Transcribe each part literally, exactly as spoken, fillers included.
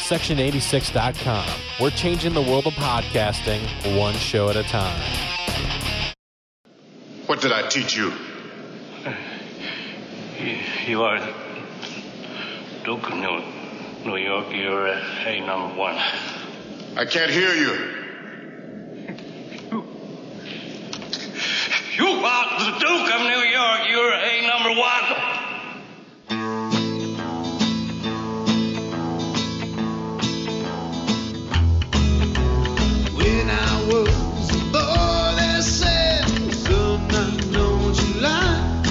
section eighty-six dot com. We're changing the world of podcasting one show at a time. What did I teach you? You, you are Duke of New, New York. You're uh, A number one. I can't hear you. You are the Duke of New York. You're A number one. When I was a boy, they said, son, I know what you like.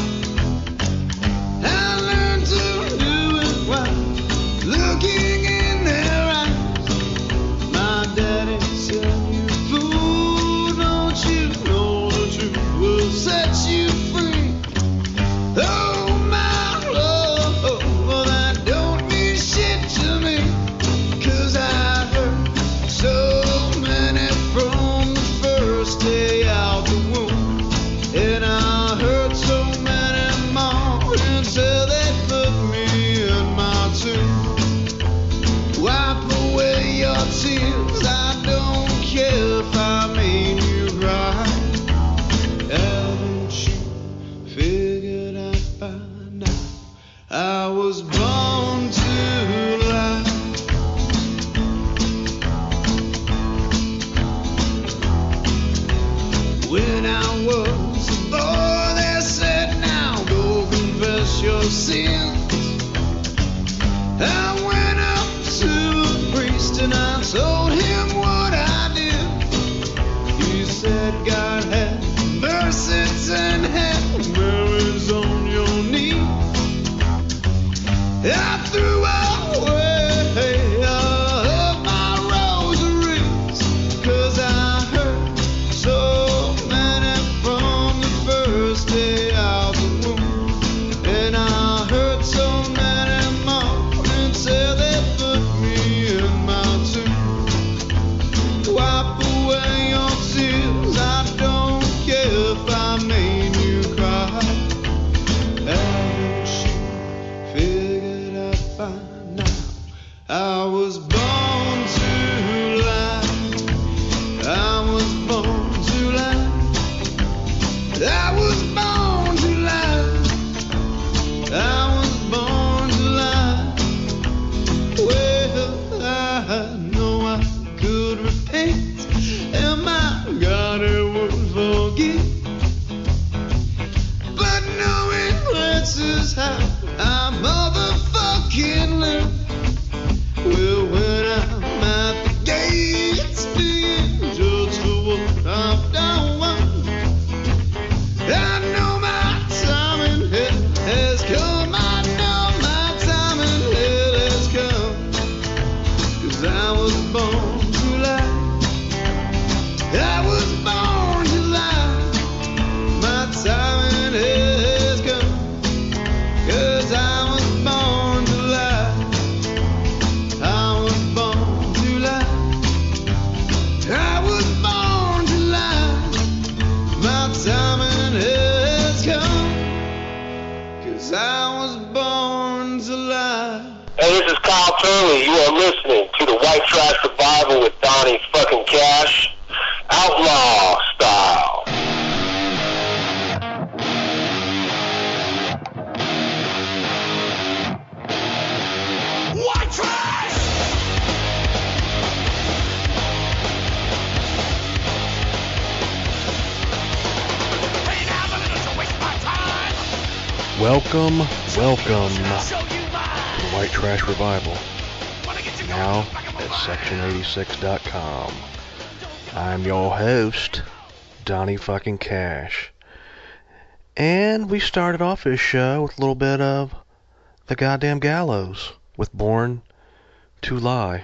I learned to do it while looking in their eyes. My daddy said, you fool, don't you know the truth will set you free. Oh, my love, that don't mean shit to me. 'Cause I heard so many from the first day out the womb. And I heard so many more until they put me in my tomb. Wipe away your tears, I don't care if I made you cry. Haven't you figured out by now? I was born to lie. When I was a boy, they said, now go confess your sins. I went up to a priest and I told him what I did. He said, God have mercy and have mercy on your knees. I threw away all of my rosaries, 'cause I heard so many from the first day out the womb. And I heard so many more until they put me in my tomb. Wipe away your tears, I don't care if I made you cry. Haven't you figured out by now? I was born to lie. I was born to lie. I was born to lie. I was born to lie. Well, I know I could repent, and my God, it would forgive. But knowing this is how I motherfucking live. Well, when I'm at the gates being judged for what I've done, I know my time in hell has come. I know my time in hell has come. 'Cause I was born to lie. I was born to lie. My time in hell has come. 'Cause I was born to lie. I was born to lie. I was born to lie. My time in hell has come. 'Cause I was born to lie. Hey, this is Kyle Turley. You are listening to the White Trash Revival with Donnie fucking Cash. Outlaw style. White trash! Hey, now, the little to waste my time. Welcome, welcome Show you mine. to the White Trash Revival, Wanna get you now going, back up at my section mind. eighty-six dot com. I'm your host, Donnie fucking Cash. And we started off this show with a little bit of The Goddamn Gallows with Born to Lie.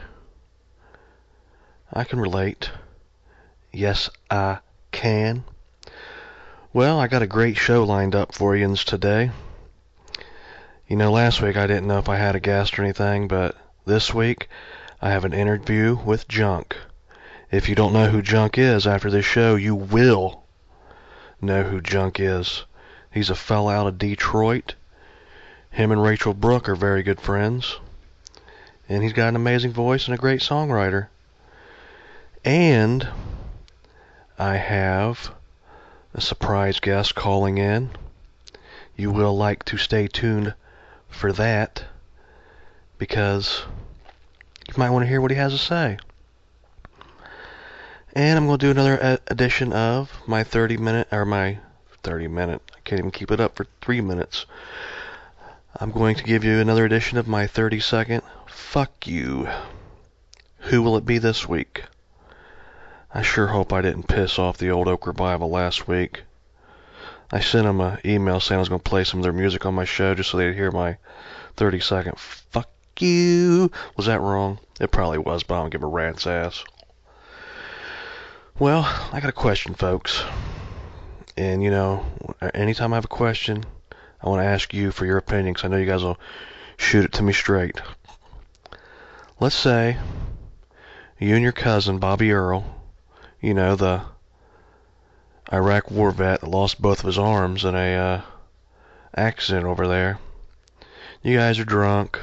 I can relate. Yes, I can. Well, I got a great show lined up for you today. You know, last week I didn't know if I had a guest or anything, but this week I have an interview with Junk. If you don't know who Junk is after this show, you will know who Junk is. He's a fella out of Detroit. Him and Rachel Brooke are very good friends. And he's got an amazing voice and a great songwriter. And I have a surprise guest calling in. You will like to stay tuned for that, because you might want to hear what he has to say. And I'm going to do another edition of my thirty minute, or my thirty minute, I can't even keep it up for three minutes. I'm going to give you another edition of my thirty second fuck you. Who will it be this week? I sure hope I didn't piss off the old Oak Revival last week. I sent them an email saying I was going to play some of their music on my show just so they'd hear my thirty second fuck you. Was that wrong? It probably was, but I don't give a rat's ass. Well, I got a question, folks. And, you know, anytime I have a question, I want to ask you for your opinion, because I know you guys will shoot it to me straight. Let's say you and your cousin, Bobby Earl, you know, the Iraq war vet that lost both of his arms in a uh, accident over there. You guys are drunk,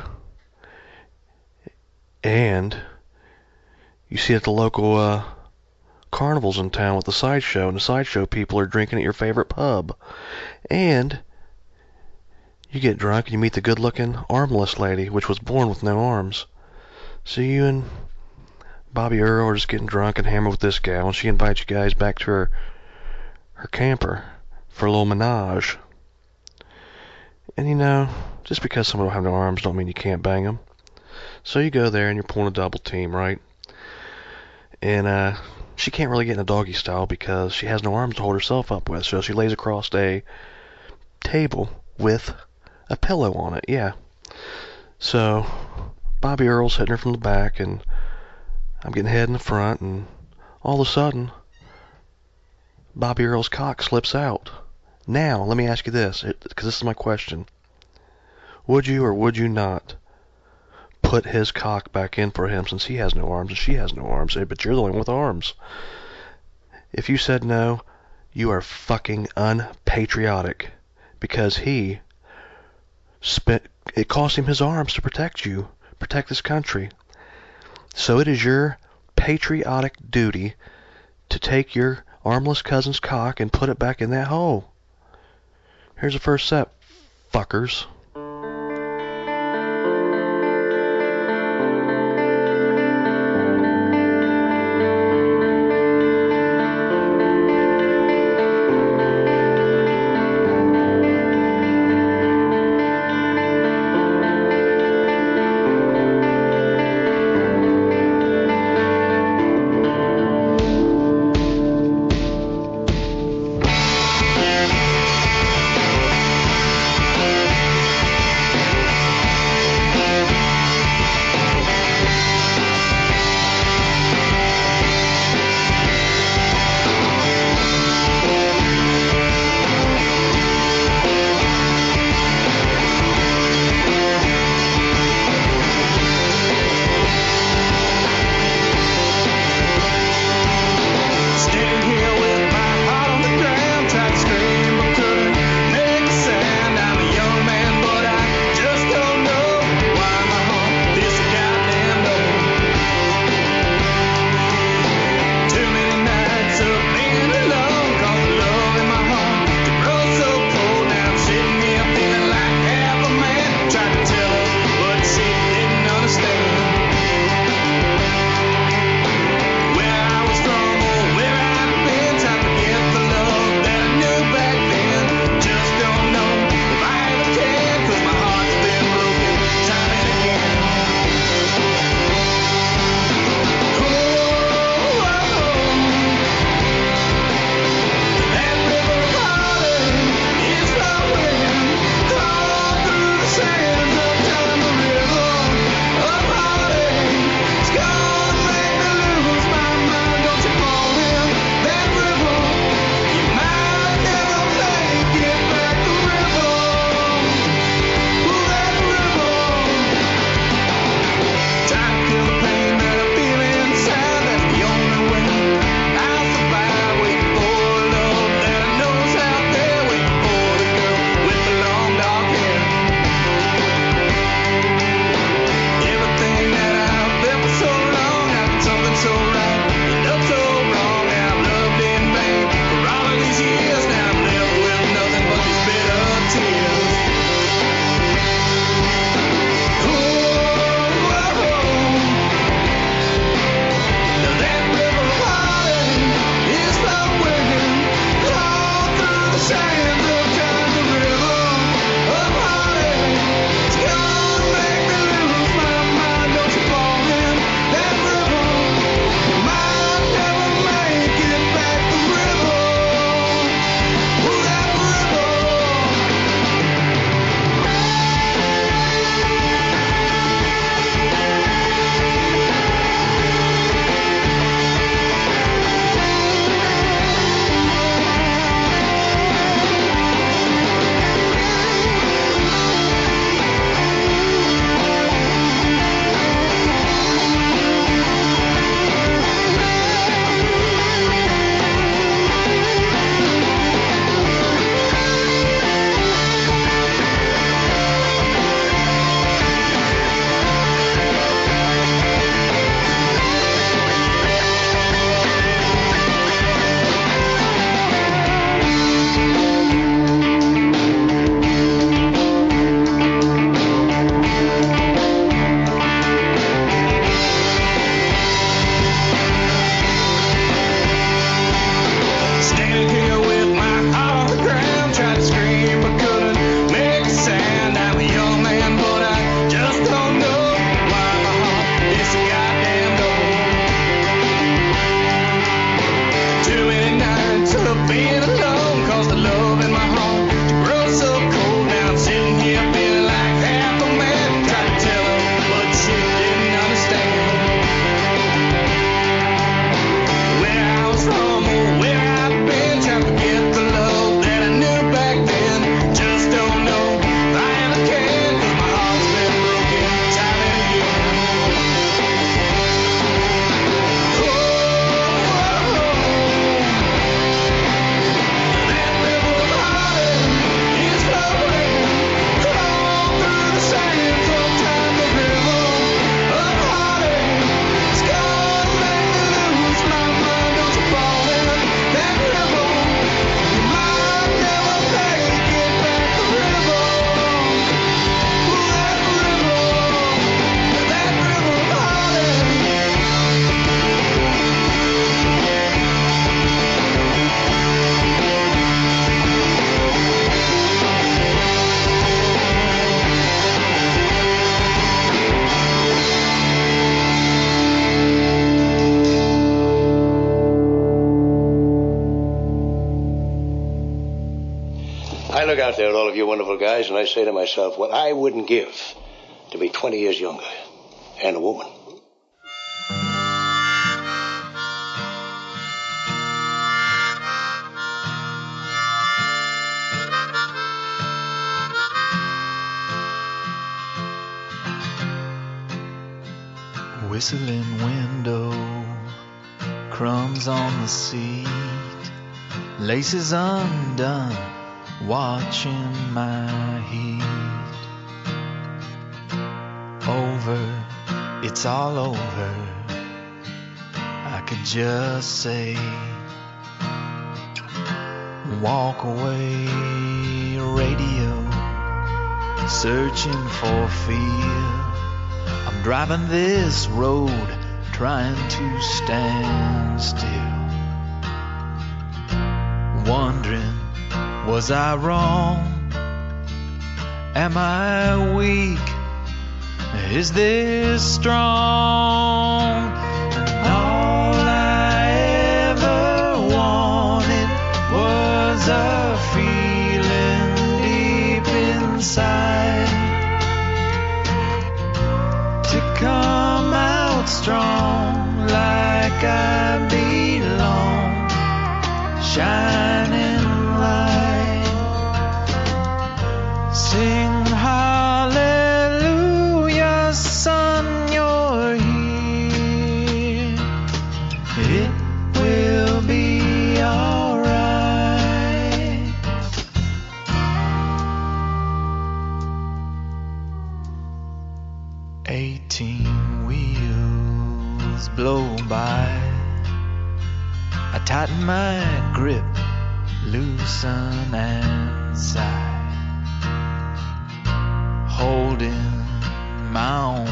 and you see at the local uh, carnivals in town with the sideshow, and the sideshow people are drinking at your favorite pub. And you get drunk and you meet the good-looking armless lady, which was born with no arms. So you and Bobby Earl are just getting drunk and hammered with this gal, and she invites you guys back to her her camper for a little menage. And you know, just because someone don't have no arms don't mean you can't bang them. So you go there and you're pulling a double team, right? And uh, she can't really get in a doggy style because she has no arms to hold herself up with, so she lays across a table with a pillow on it, yeah. So Bobby Earl's hitting her from the back, and I'm getting head in the front, and all of a sudden, Bobby Earl's cock slips out. Now, let me ask you this, because this is my question. Would you or would you not put his cock back in for him, since he has no arms and she has no arms, but you're the only one with arms? If you said no, you are fucking unpatriotic, because he spent, it cost him his arms to protect you, protect this country. So it is your patriotic duty to take your armless cousin's cock and put it back in that hole. Here's the first step, fuckers. look out there at all of you wonderful guys, and I say to myself, what I wouldn't give to be twenty years younger and a woman. Whistling window, crumbs on the seat, laces undone, watching my heat. Over, it's all over, I could just say, walk away, radio, searching for fear. I'm driving this road, trying to stand still, wondering, was I wrong? Am I weak? Is this strong? And all I ever wanted was a feeling deep inside to come out strong like I belong, shining light. Sing hallelujah, son, you're here. It will be alright. Eighteen wheels blow by, I tighten my grip, loosen and sigh, holding my own.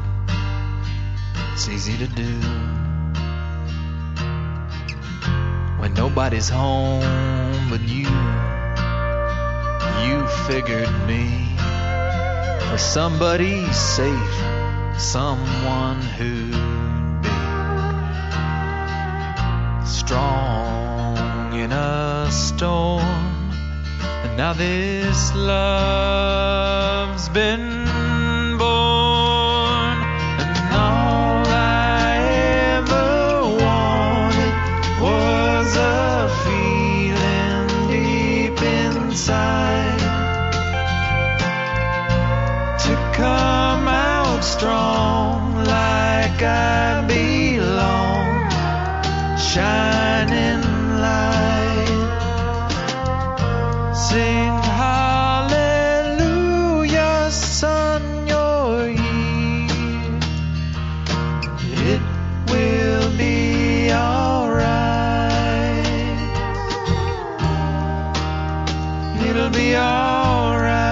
It's easy to do when nobody's home but you. You figured me for somebody safe, someone who'd be strong in a storm. And now this love's been born, and all I ever wanted was a feeling deep inside to come out strong like I belong, shining light. Sing hallelujah, son, you're here. It will be alright. It'll be alright.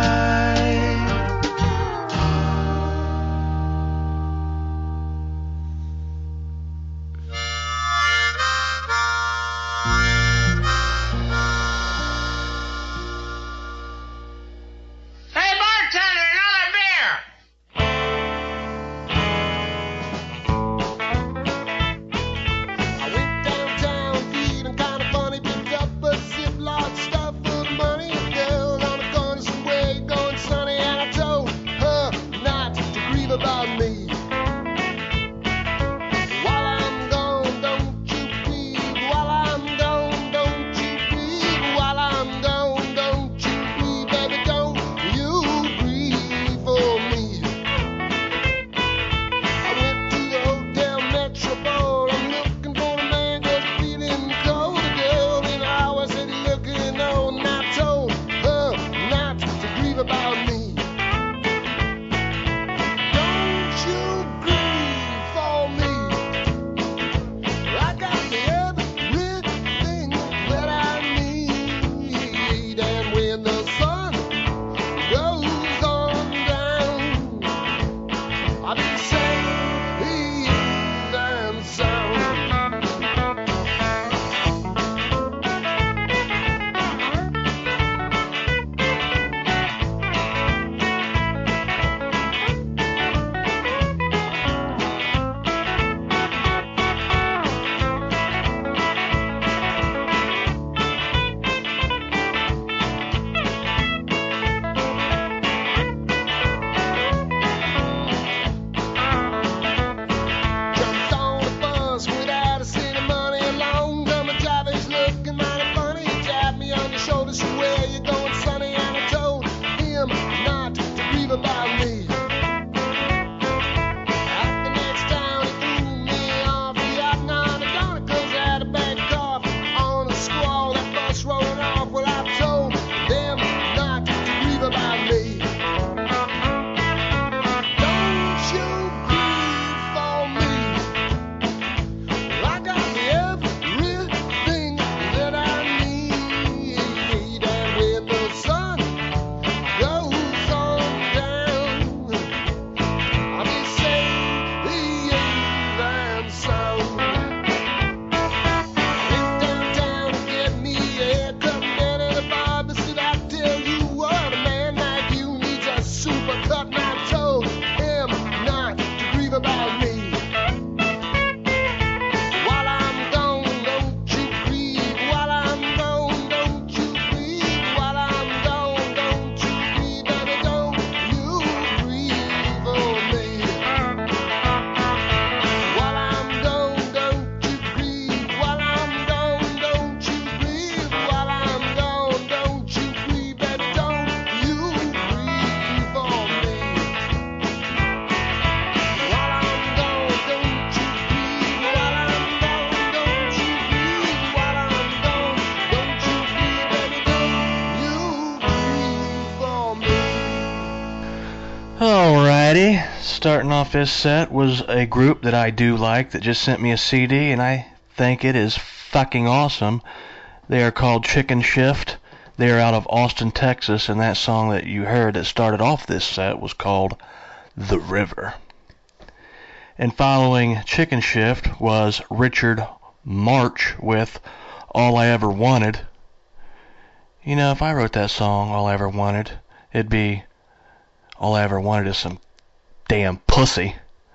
starting off this set was a group that I do like that just sent me a C D, and I think it is fucking awesome. They are called Chicken Shift. They are out of Austin, Texas, and that song that you heard that started off this set was called The River. And following Chicken Shift was Richard March with All I Ever Wanted. You know, if I wrote that song, All I Ever Wanted, it'd be All I Ever Wanted is some damn pussy.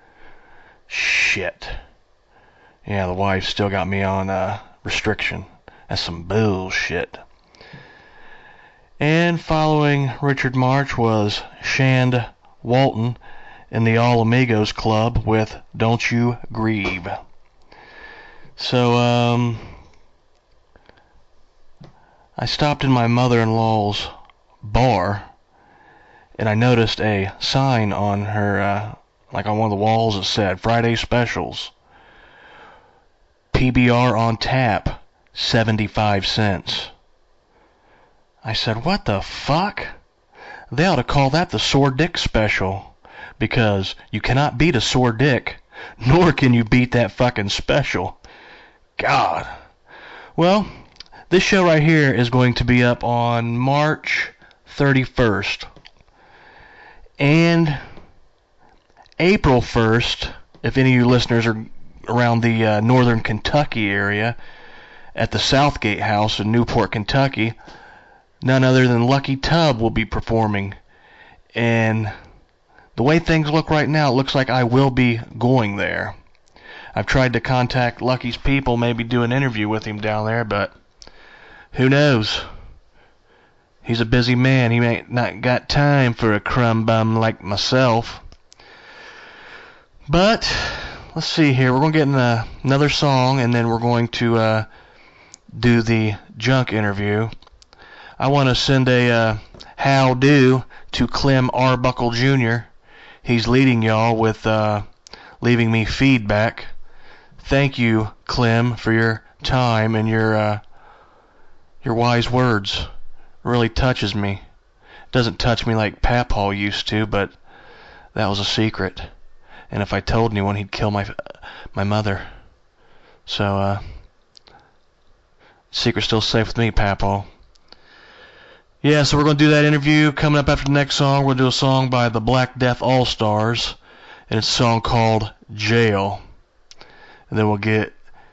Shit. Yeah, the wife still got me on uh, restriction. That's some bullshit. And following Richard March was Shand Walton in the All Amigos Club with Don't You Grieve. So, um, I stopped in my mother-in-law's bar, and I noticed a sign on her, uh, like on one of the walls that said, Friday Specials. P B R on tap, seventy-five cents. I said, what the fuck? They ought to call that the sore dick special, because you cannot beat a sore dick, nor can you beat that fucking special. God. Well, this show right here is going to be up on March thirty-first. And April first, if any of you listeners are around the uh, northern Kentucky area, at the Southgate House in Newport, Kentucky, none other than Lucky Tub will be performing. And the way things look right now, it looks like I will be going there. I've tried to contact Lucky's people, maybe do an interview with him down there, but who knows? He's a busy man. He ain't not got time for a crumb bum like myself. But let's see here. We're going to get in a, another song, and then we're going to uh, do the junk interview. I want to send a uh, how do to Clem Arbuckle Junior He's leading y'all with uh, leaving me feedback. Thank you, Clem, for your time and your uh, your wise words. It really touches me. It doesn't touch me like Papaw used to, but that was a secret. And if I told anyone, he'd kill my my mother. So, uh, secret's still safe with me, Papaw. Yeah, so we're going to do that interview. Coming up after the next song, we'll do a song by the Black Death All-Stars, and it's a song called Jail. And then we'll get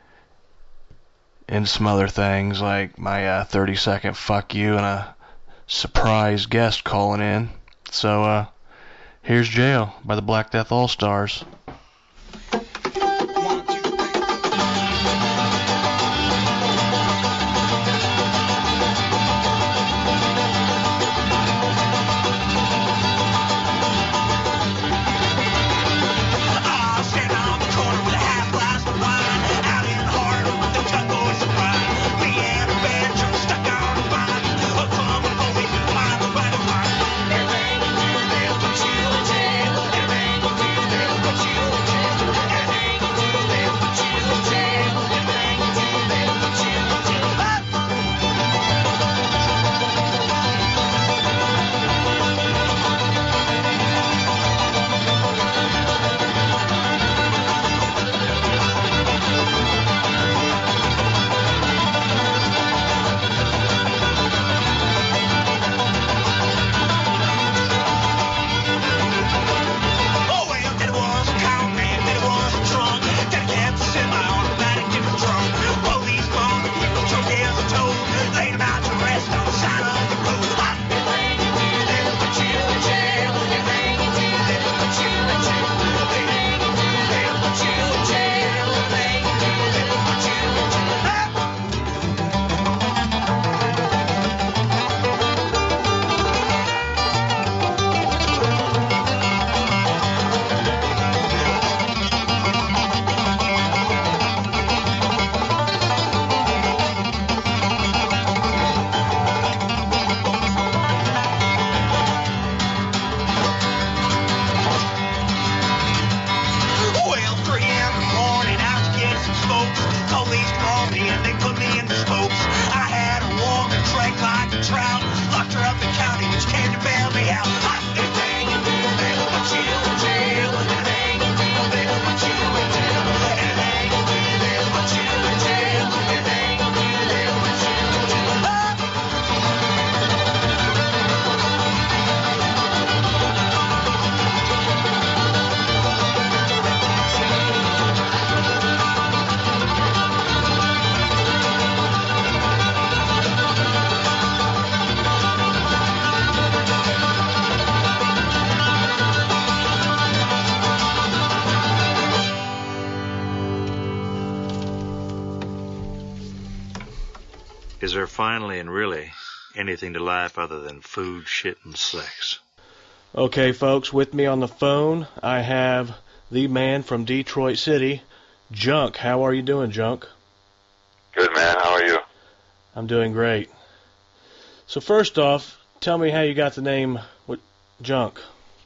into some other things, like my uh, thirty second fuck you and a surprise guest calling in. So, uh, here's Jail by the Black Death All-Stars. Everything Is there finally and really anything to life other than food, shit, and sex? Okay, folks, with me on the phone, I have the man from Detroit City, Junk. How are you doing, Junk? Good, man. How are you? I'm doing great. So first off, tell me how you got the name what, Junk.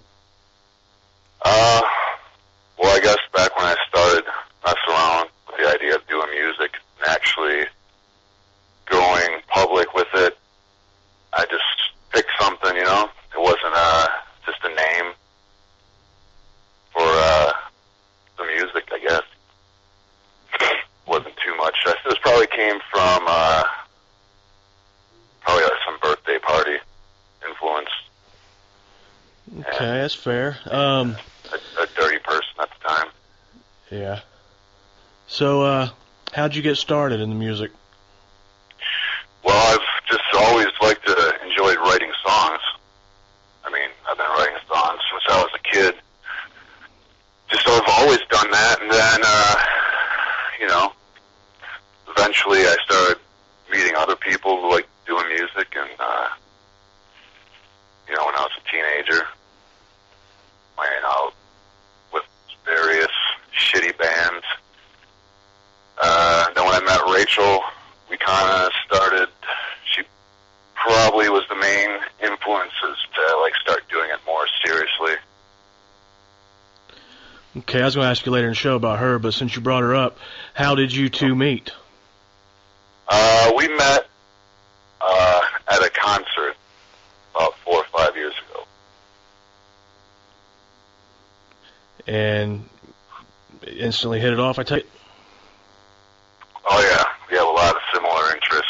Uh, well, I guess back when I started messing around with the idea of doing music and actually going public with it, I just picked something, you know? It wasn't uh, just a name for uh, the music, I guess. It wasn't too much. I, this probably came from uh, probably like some birthday party influence. Okay, and that's fair. Um, a, a dirty person at the time. Yeah. So, uh, how'd you get started in the music? Well, I've just always liked to enjoy writing songs. I mean, I've been writing songs since I was a kid. Just I've always done that, and then, uh, you know, eventually I started meeting other people who like doing music, and, uh, you know, when I was a teenager, playing out with various shitty bands. Uh, then when I met Rachel, we kind of started, she probably was the main influences to, like, start doing it more seriously. Okay, I was going to ask you later in the show about her, but since you brought her up, how did you two meet? Uh, we met uh, at a concert about four or five years ago. And instantly hit it off, I take it? Oh, yeah. We have a lot of similar interests.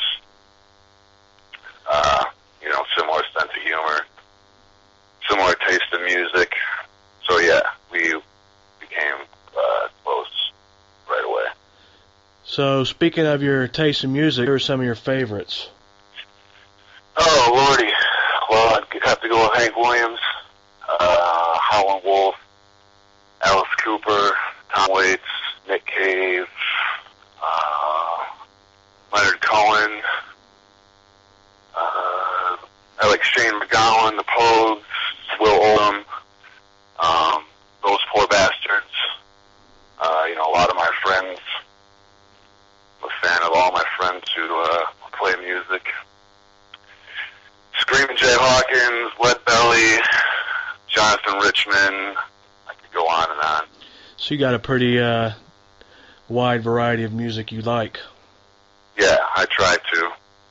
Uh, you know, similar sense of humor, similar taste in music. So, yeah, we became uh, close right away. So, speaking of your taste in music, who are some of your favorites? Oh, Lordy. Well, I'd have to go with Hank Williams, uh, Howlin' Wolf, Alice Cooper, Tom Waits, Nick Cave, uh, Leonard Cohen, uh, I like Shane MacGowan, The Pogues, Will Oldham, um, Those Poor Bastards, uh, you know, a lot of my friends. I'm a fan of all my friends who uh, play music. Screamin' Jay Hawkins, Lead Belly, Jonathan Richman. I could go on and on. So you got a pretty uh, wide variety of music you like. Yeah, I try to.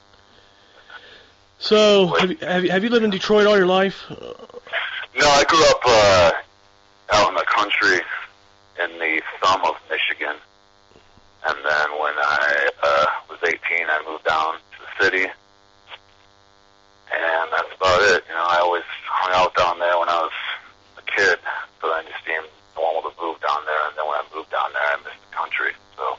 So, have you, have you, have you lived in Detroit all your life? No, I grew up uh, out in the country in the thumb of Michigan. And then when I uh, was eighteen, I moved down to the city. And that's about it. You know, I always hung out down there when I was a kid. So then you seemed normal to move down there. And then when I moved down there, I missed the country. So.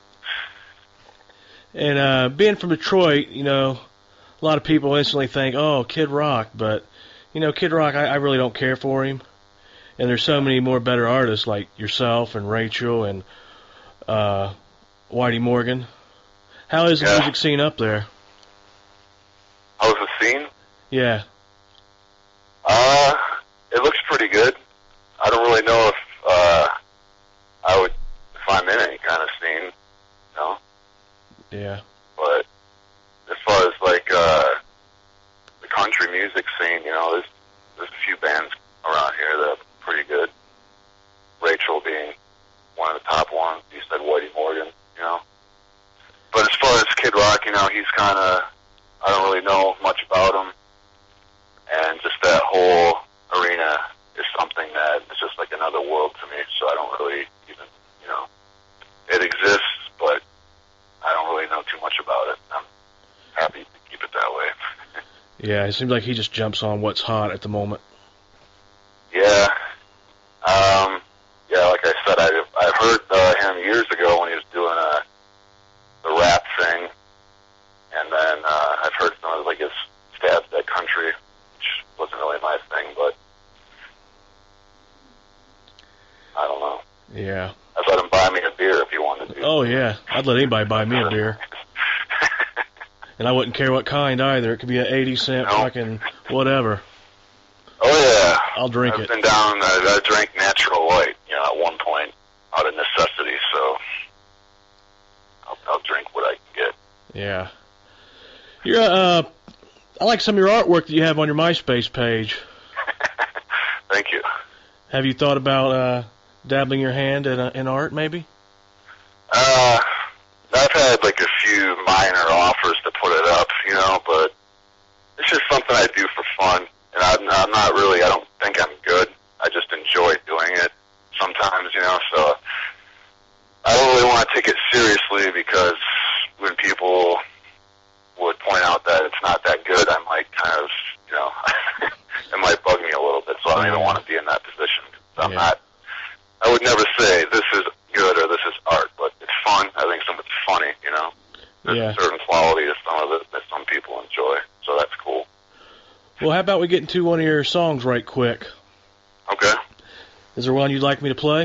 And uh, being from Detroit, you know, a lot of people instantly think, oh, Kid Rock. But, you know, Kid Rock, I, I really don't care for him. And there's so many more better artists like yourself and Rachel and uh, Whitey Morgan. How is the yeah. music scene up there? How's the scene? Yeah. Uh, it looks pretty good. I don't really know if uh, I would if I'm in any kind of scene, you know? Yeah. But as far as like uh, the country music scene, you know, there's there's a few bands around here that are pretty good. Rachel being one of the top ones. You said Whitey Morgan, you know. But as far as Kid Rock, you know, he's kind of, I don't really know much about him. And just that whole arena is something that is just like another world to me. So I don't really even, you know, it exists, but I don't really know too much about it. I'm happy to keep it that way. Yeah, it seems like he just jumps on what's hot at the moment. Yeah. Um, yeah, like I said, I, I heard uh, him years ago when he was doing uh, the rap thing. And then uh, I've heard some of like his stabs at country, which wasn't really my thing, but I don't know. Yeah. I'd let him buy me a beer if he wanted to. Oh, yeah. I'd let anybody buy me a beer. And I wouldn't care what kind either. It could be an eighty cent No. fucking whatever. Oh yeah. I'll drink I've it. been down. I, I drank Natural Light, you know, at one point out of necessity. So I'll, I'll drink what I can get. Yeah. You're uh, I like some of your artwork that you have on your MySpace page. Thank you. Have you thought about uh, dabbling your hand in, uh, in art, maybe? Uh, I've had like a few minor offers to put it up, you know, but it's just something I do for fun. And I'm, I'm not really, I don't think I'm good. I just enjoy doing it sometimes, you know, so I don't really want to take it seriously because when people would point out that it's not that good, I might kind of, you know, it might bug me a little bit, so I don't even want to be in that position. I'm Yeah. not, I would never say this is good or this is art, but it's fun. I think some of it's funny, you know. There's Yeah. a certain quality to some of it that some people enjoy, so that's cool. Well, how about we get into one of your songs right quick? Okay. Is there one you'd like me to play?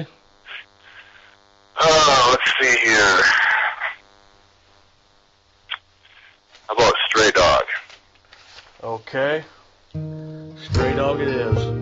Uh, let's see here. How about Stray Dog? Okay. Stray Dog it is.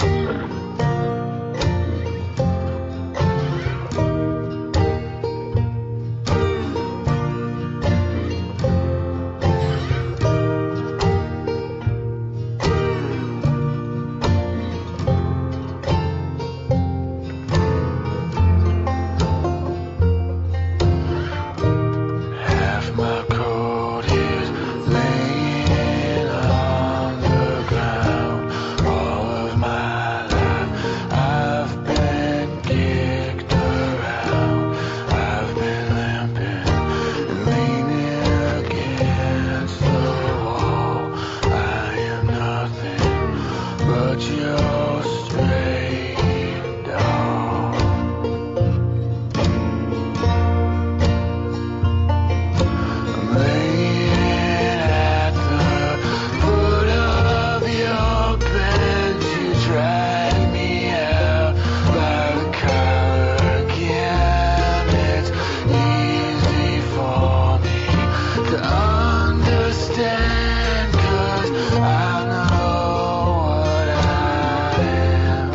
Half my coat is laying on the ground. All of my life I've been kicked around. I've been limping and leaning against the wall. I am nothing but your stray dog. I'm laying at the foot of your bed. You drag me out by the collar again. It's easy for me to understand, 'cause I know what I am.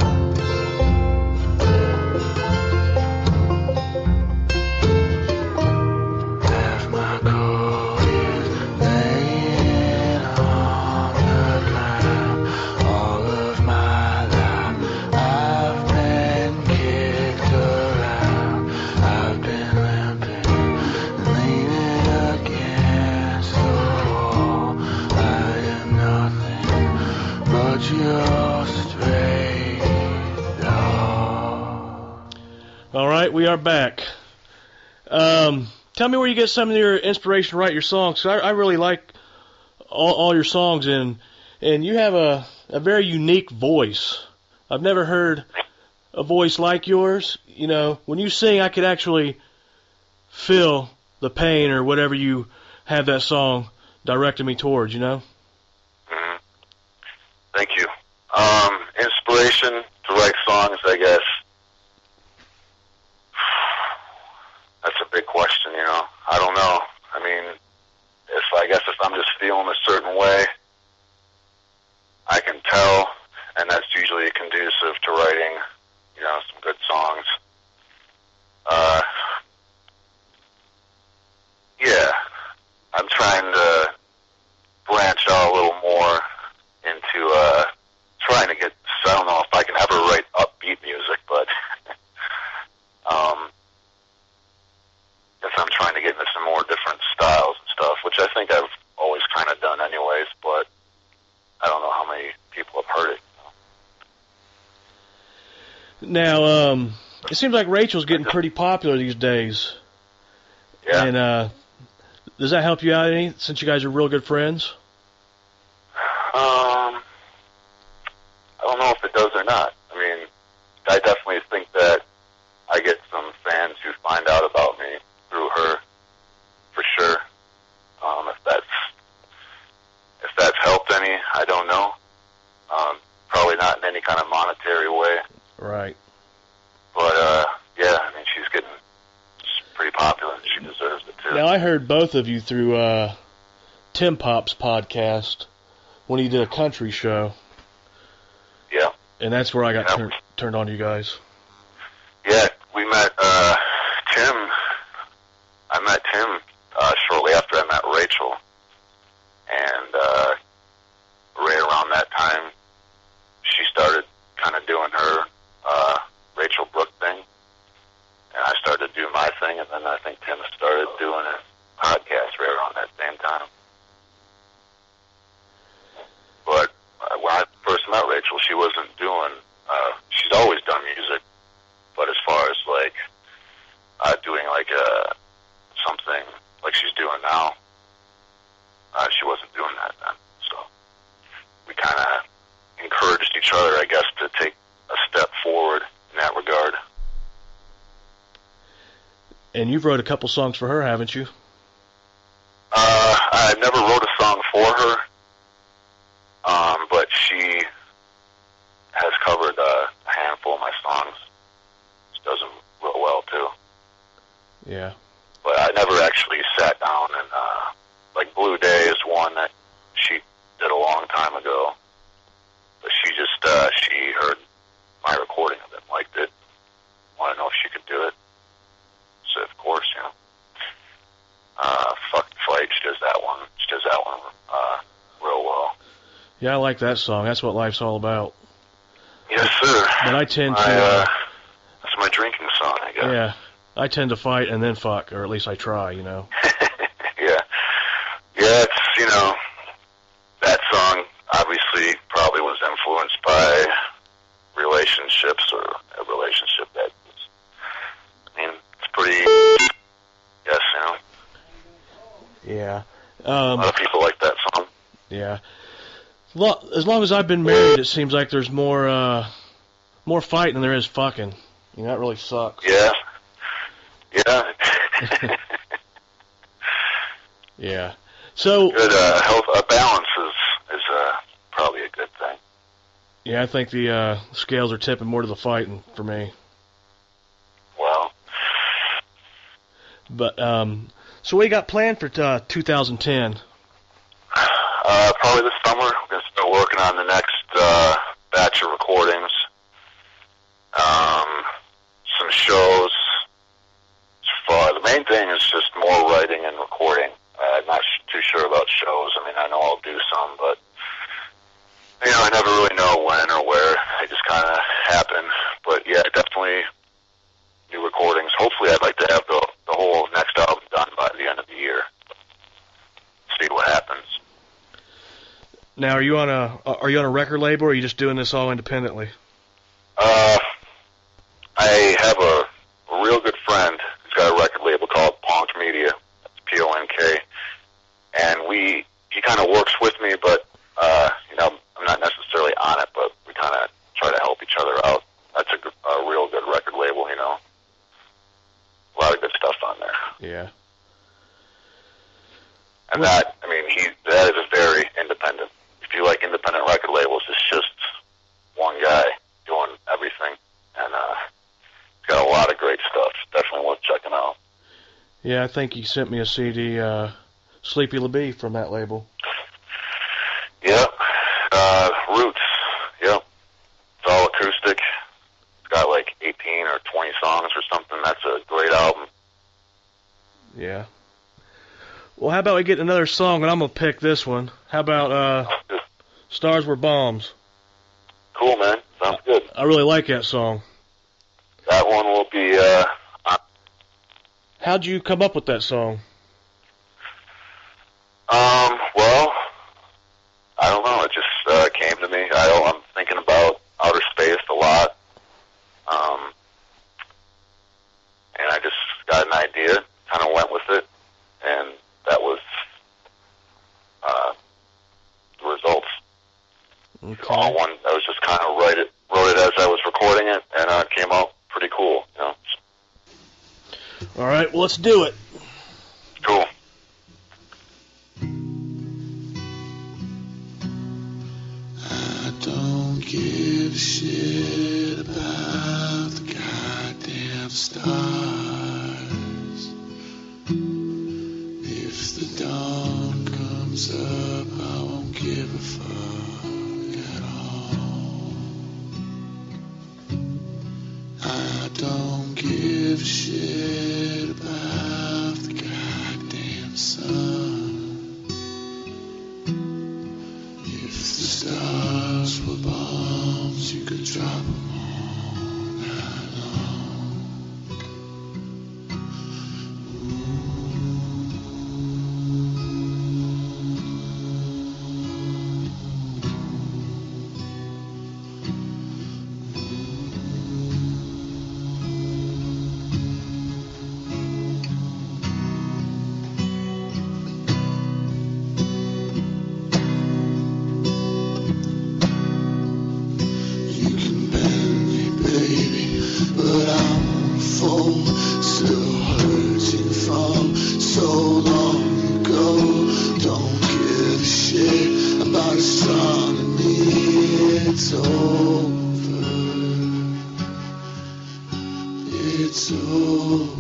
Half my coat is laying on the ground. All of my life I've been kicked around. I've been limping, leaning against the wall. I am nothing but your stray dog. All right, we are back. Um, tell me where you get some of your inspiration to write your songs. 'Cause I, I really like all, all your songs, and and you have a, a very unique voice. I've never heard a voice like yours. You know, when you sing, I could actually feel the pain or whatever you have that song directed me towards, you know? hmm Thank you. Um, inspiration to write songs, I guess. That's a big question, you know. I don't know. I mean, if I guess if I'm just feeling a certain way, I can tell, and that's usually conducive to writing, you know, some good songs. Uh, yeah, I'm trying to branch out a little more into uh, trying to get. I don't know if I can ever write upbeat music, but um, guess I'm trying to get into some more different styles and stuff, which I think I've always kind of done anyways, but I don't know how many people have heard it. Now, um, it seems like Rachel's getting pretty popular these days. Yeah. And uh, does that help you out any, since you guys are real good friends? Um, I don't know if it does or not. I mean, I definitely think that I get some fans who find out about me through her, for sure. Um, if that's if that's helped any, I don't know. Um, probably not in any kind of monetary way. Right. But uh, yeah, I mean, she's getting pretty popular, and she deserves it too. Now, I heard both of you through uh, Tim Pop's podcast when he did a country show. Yeah. And that's where I got Yeah. tur- turned on to you guys. Yeah, we met uh, Tim. I met Tim uh, shortly after I met Rachel. And uh, right around that time, she started kind of doing her uh, Rachel Brooke thing. And I started to do my thing, and then I think Tim started doing a podcast right around that same time. But uh, when I first met Rachel, she wasn't doing, uh, she's always done music, but as far as like uh, doing like a, something like she's doing now, uh, she wasn't doing that then. So we kind of encouraged each other, I guess, to take a step forward in that regard. And you've wrote a couple songs for her, haven't you? Uh, I never wrote a song for her, um, but she has covered uh, a handful of my songs. She does them real well, too. Yeah. But I never actually sat down and, uh, like Blue Day is one that she did a long time ago. But she just, uh, she heard my recording of it, liked it, wanted to know if she could do it. So, of course, you know. Uh, Fuck the Fight, she does that one. She does that one, uh, real well. Yeah, I like that song. That's what life's all about. Yes, sir. But I tend my, to... Uh, Uh, that's my drinking song, I guess. yeah, I tend to fight and then fuck, or at least I try, you know. Yeah. Yeah, it's, you know, that song obviously probably was influenced by relationships or a relationship that was, I mean, it's pretty, yes, you know. Yeah. A Um, lot of people like that song. yeah. Lo- As long as I've been married, it seems like there's more, uh, more fighting than there is fucking. You know, that really sucks. Yeah. Yeah. Yeah. So... Good, uh, health, uh, balance is, is, uh, probably a good thing. Yeah, I think the uh, scales are tipping more to the fighting for me. Well. But, um, so what you got planned for uh, two thousand ten? Uh, probably this summer. We're going to start working on the next, uh, batch of recordings. Um, some shows. For, the main thing is just more writing and recording. Uh, I'm not sh- too sure about shows. I mean, I know I'll do some, but, you know, I never really know when or where. They just kind of happen. But, yeah, definitely new recordings. Hopefully I'd like to have the, the whole next album done by the end of the year. See what happens. Now, are you on a are you on a record label, or are you just doing this all independently? Uh, I have a, a real good friend who's got a record label called Ponk Media. That's P O N K. And we, he kind of works with me, but, uh, you know, I'm not necessarily on it, but we kind of try to help each other out. That's a, good, a real good record label, you know. A lot of good stuff on there. Yeah. And that, I mean, he, that is a very independent. If you like independent record labels, it's just one guy doing everything. And, uh, he's got a lot of great stuff. Definitely worth checking out. Yeah, I think he sent me a C D, uh, Sleepy LaBee from that label. Yep. Uh, Roots. Yep. It's all acoustic. It's got like eighteen or twenty songs or something. That's a great album. Yeah. Well, how about we get another song, and I'm going to pick this one. How about, uh, Stars Were Bombs? Cool, man. Sounds good. I really like that song. That one will be, uh, on. How'd you come up with that song? Um, well, I don't know. It just, uh, came to me. I, I'm thinking about outer space a lot. Um, and I just got an idea, kind of went with it, and that was, uh, the results. Okay. All one, I was just kind of write it, wrote it as I was recording it, and uh, it came out pretty cool, you know. All right, well, let's do it. Cool. I don't give a shit about the goddamn stars. If the dawn comes comes up, I won't give a fuck at all. I don't give a shit about the goddamn sun. If the stars were bombs, you could drop them all night long. You can bend me, baby, but I won't fold. Still hurting from so long ago. Don't give a shit about astronomy. It's over. It's over.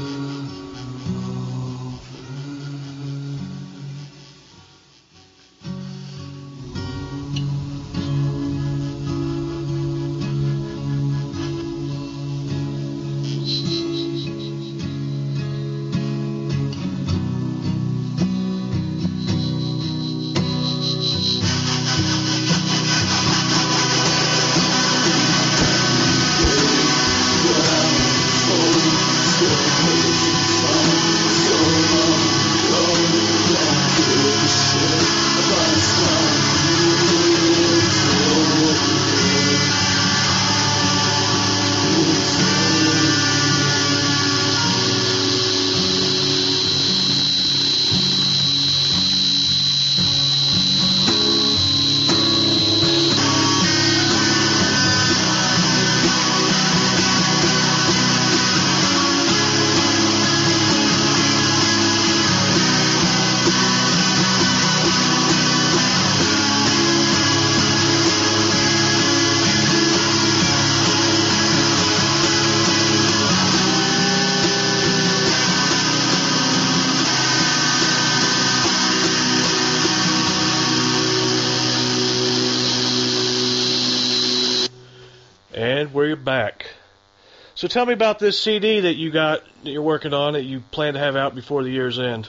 And we're back. So tell me about this C D that you got, that you're working on, that you plan to have out before the year's end.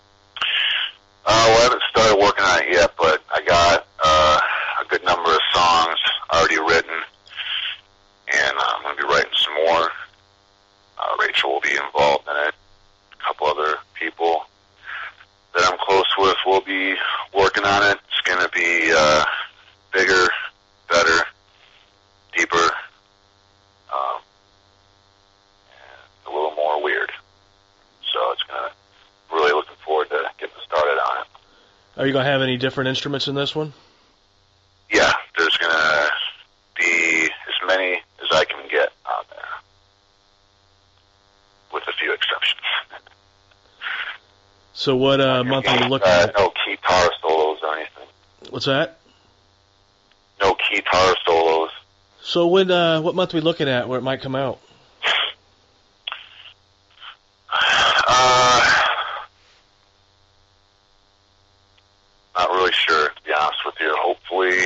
Uh, well, I haven't started working on it yet, but I got uh, a good number of songs already written, and uh, I'm going to be writing some more. Uh, Rachel will be involved in it. A couple other people that I'm close with will be working on it. It's going to be uh, bigger, better, deeper, um, and a little more weird. So it's going to, really looking forward to getting started on it. Are you going to have any different instruments in this one? Yeah, there's going to be as many as I can get on there, with a few exceptions. So what uh, month are you looking uh, at? No guitar solos or anything. What's that? No guitar solos. So when, uh, what month are we looking at where it might come out? Uh, not really sure, to be honest with you. Hopefully,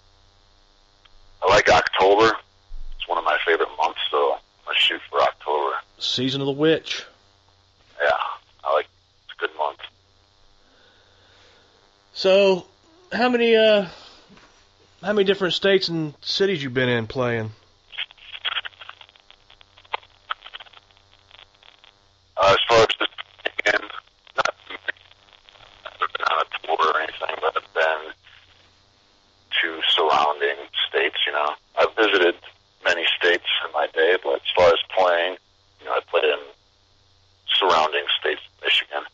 I like October. It's one of my favorite months, so let's shoot for October. Season of the Witch. Yeah, I like, it's a good month. So, how many, uh, how many different states and cities you been in playing? Uh, as far as the weekend, not I've been on a tour or anything, but I've been to surrounding states, you know. I've visited many states in my day, but as far as playing, you know, I played in surrounding states, Michigan.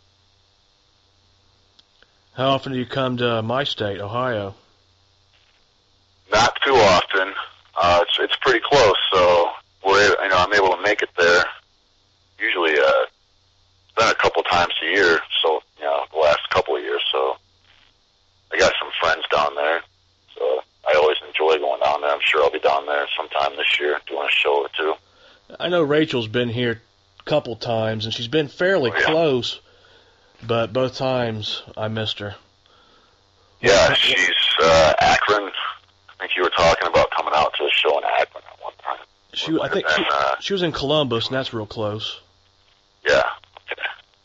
How often do you come to my state, Ohio? Not too often. Uh, it's it's pretty close, so we're you know I'm able to make it there. Usually, uh, it's been a couple times a year, so you know the last couple of years. So I got some friends down there, so I always enjoy going down there. I'm sure I'll be down there sometime this year doing a show or two. I know Rachel's been here a couple times, and she's been fairly Oh, yeah. close. but both times I missed her. Yeah, she's uh, Akron. I think you were talking about coming out to a show in Akron at one time. She, I think and, she, uh, she was in Columbus, and that's real close. Yeah. Okay.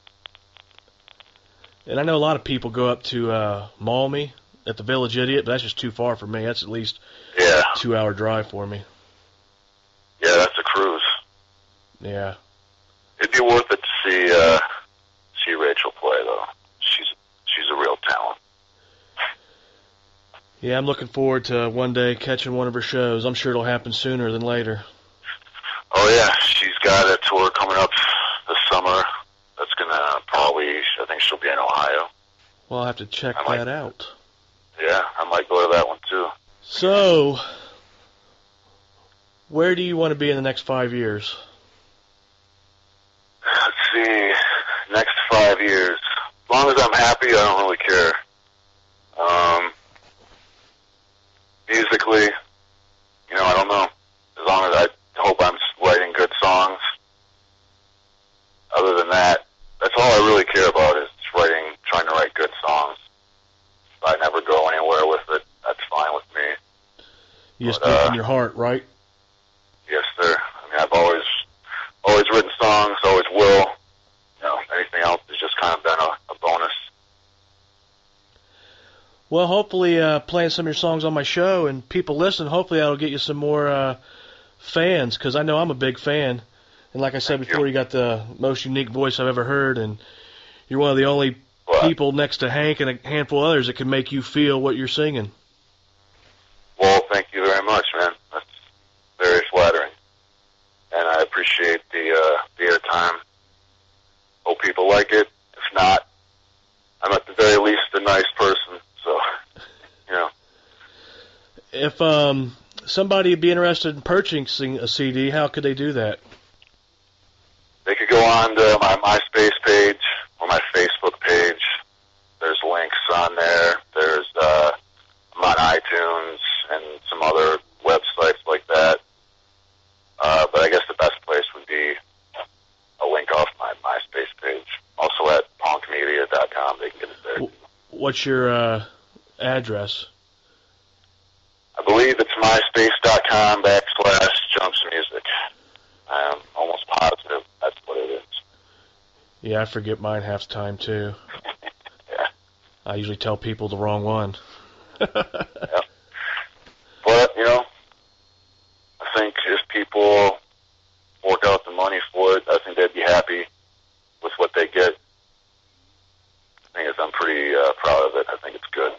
And I know a lot of people go up to uh, Maumee at the Village Idiot, but that's just too far for me. That's at least Yeah. a two-hour drive for me. Yeah, that's a cruise. Yeah. It'd be worth it to see uh, see Rachel play, though. She's she's a real talent. Yeah, I'm looking forward to one day catching one of her shows. I'm sure it'll happen sooner than later. Oh yeah, she's got a tour coming up this summer. That's gonna probably, I think she'll be in Ohio. Well, I'll have to check I might- that out. Yeah, I might go to that one too. So, where do you want to be in the next five years? Let's see, next five years. As long as I'm happy, I don't really care. Um, musically, you know, I don't know. As long as I hope I'm writing good songs. Other than that, that's all I really care about is writing, trying to write good songs. If I never go anywhere with it, that's fine with me. You just But, do it uh, from your heart, right? Yes, sir. I mean, I've always, always written songs, always will. You know, anything else has just kind of been a, a bonus. Well, hopefully uh, playing some of your songs on my show and people listen, hopefully that'll get you some more uh, fans, because I know I'm a big fan. And like I said Thank before, you. you got the most unique voice I've ever heard, and you're one of the only Well, people next to Hank and a handful of others that can make you feel what you're singing. well, thank you very much, man. That's very flattering. And I appreciate the, uh, the airtime. Hope people like it. If not, I'm at the very least a nice person. So, you know. If um, somebody would be interested in purchasing a C D, how could they do that? They could go on to my MySpace page or my Facebook page. There's links on there. There's, uh, I'm on iTunes and some other websites like that. Uh, but I guess the best place would be a link off my MySpace page. Also at punk media dot com. They can get it there. What's your uh, address? I believe it's myspace.com backslash Junks Music. I'm almost positive that's what it is. Yeah, I forget mine half the time, too. Yeah. I usually tell people the wrong one. Yeah. But, you know, I think if people fork out the money for it, I think they'd be happy with what they get. I think it's, I'm pretty uh, proud of it. I think it's good.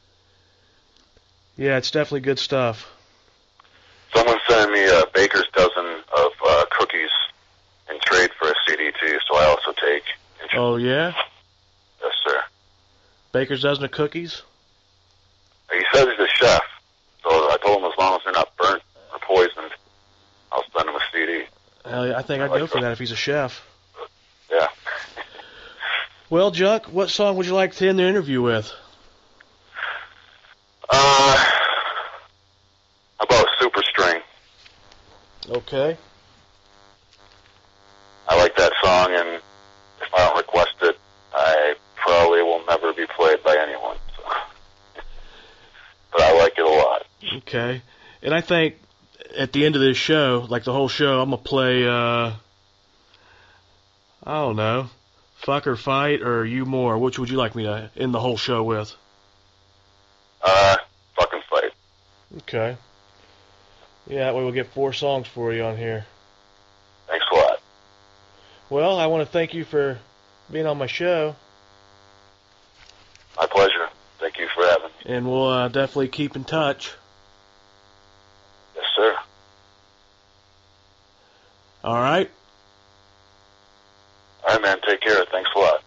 Yeah, it's definitely good stuff. Someone sent me a baker's dozen of uh, cookies in trade for a C D too, so I also take interest. Oh, yeah? Yes, sir. Baker's dozen of cookies? He says he's a chef, so I told him as long as they're not burnt or poisoned, I'll send him a C D. Hell yeah, I think I I'd like go for those. that if he's a chef. Yeah. Well, Junk, what song would you like to end the interview with? Uh, how about Super String? Okay. I like that song, and if I don't request it, I probably will never be played by anyone. So. But I like it a lot. Okay. And I think at the end of this show, like the whole show, I'm going to play, uh, I don't know, Fuck or Fight or You More. Which would you like me to end the whole show with? Uh, fucking fight. Okay. Yeah, that way we'll get four songs for you on here. Thanks a lot. Well, I want to thank you for being on my show, My pleasure. Thank you for having me. and we'll uh, definitely keep in touch. Yes, sir. All right? All right, man. Take care. Thanks a lot.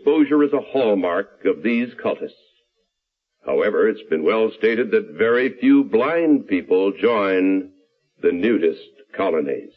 exposure is a hallmark of these cultists. However, it's been well stated that very few blind people join the nudist colonies.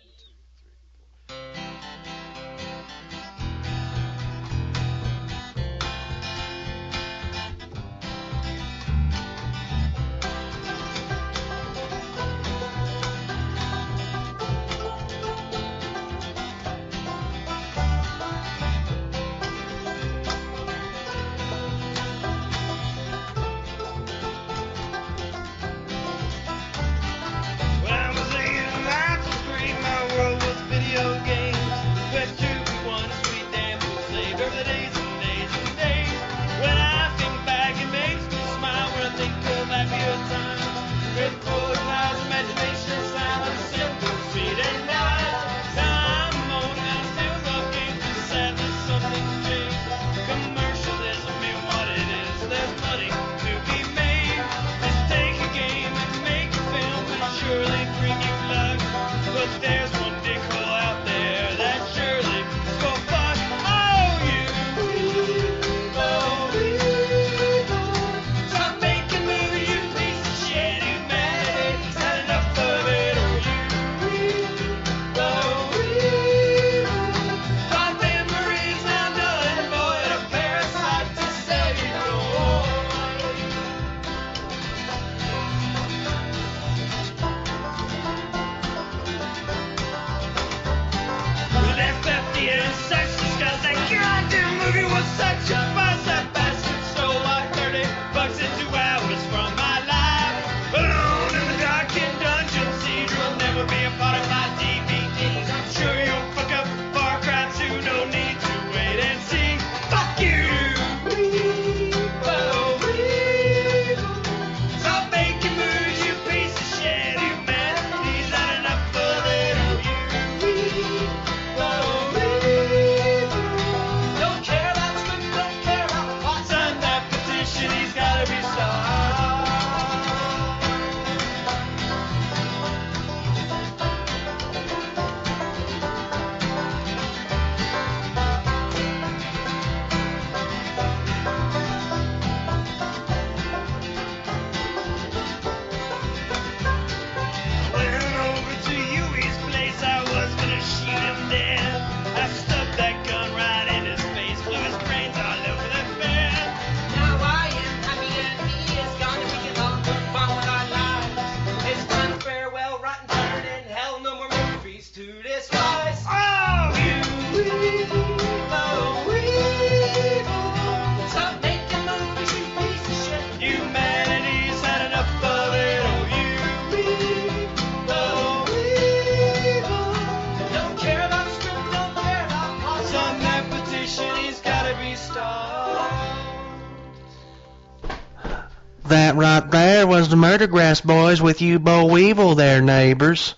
That right there was the Murdergrass Boys with you, Bo Weevil there, neighbors.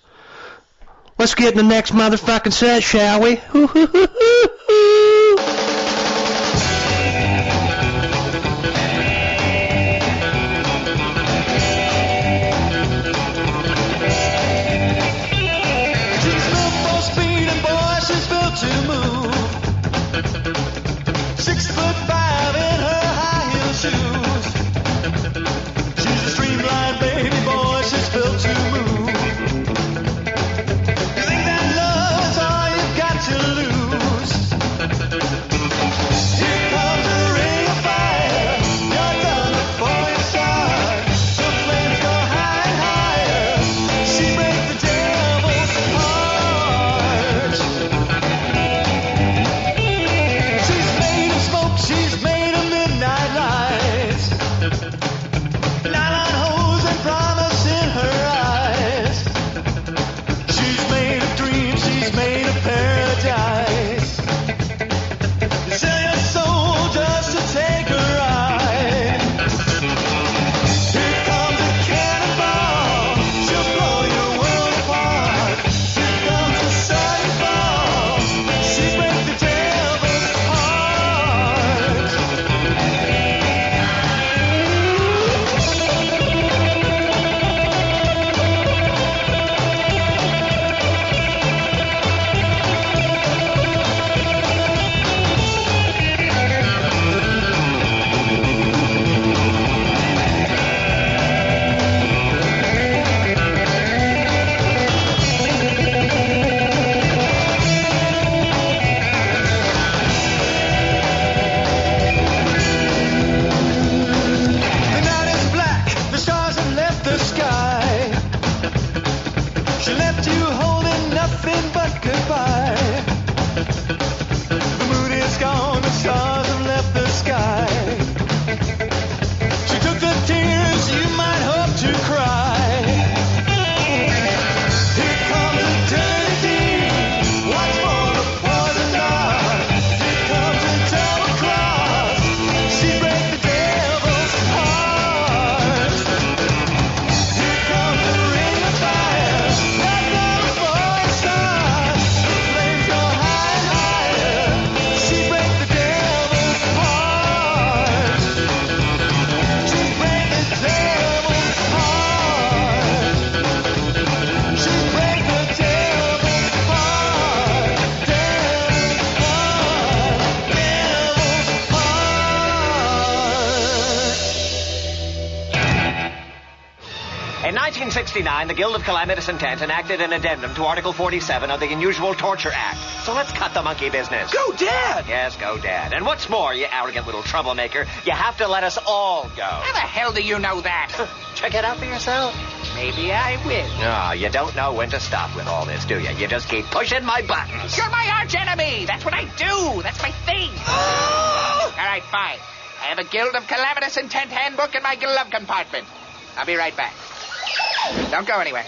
Let's get in the next motherfucking set, shall we? She's built for speed and boy, she's built to move. Six foot five in her high heel shoes. She's a streamlined baby boy, she's built to move. You think that love is all you've got to lose? nineteen sixty-nine, the Guild of Calamitous Intent enacted an addendum to Article forty-seven of the Unusual Torture Act. So let's cut the monkey business. Go, Dad! Yes, go, Dad. And what's more, you arrogant little troublemaker, you have to let us all go. How the hell do you know that? Check it out for yourself. Maybe I will. No, you don't know when to stop with all this, do you? You just keep pushing my buttons. You're my arch enemy. That's what I do. That's my thing. All right, fine. I have a Guild of Calamitous Intent handbook in my glove compartment. I'll be right back. Don't go anywhere.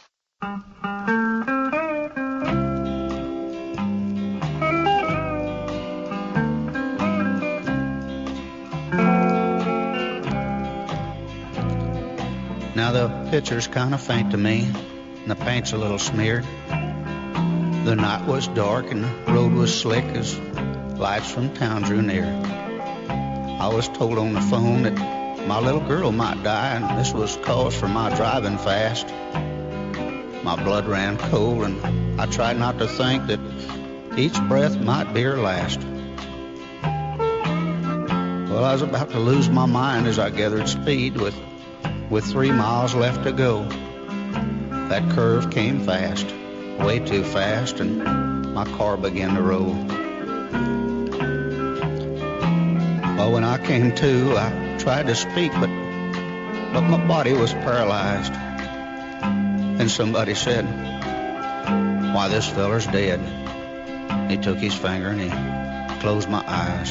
Now the picture's kind of faint to me, and the paint's a little smeared. The night was dark and the road was slick as lights from town drew near. I was told on the phone that my little girl might die, and this was cause for my driving fast. My blood ran cold, and I tried not to think that each breath might be her last. Well, I was about to lose my mind as I gathered speed with With three miles left to go. That curve came fast, way too fast, and my car began to roll. Well, when I came to, I tried to speak, but but my body was paralyzed. And somebody said, "Why, this feller's dead." He took his finger and he closed my eyes.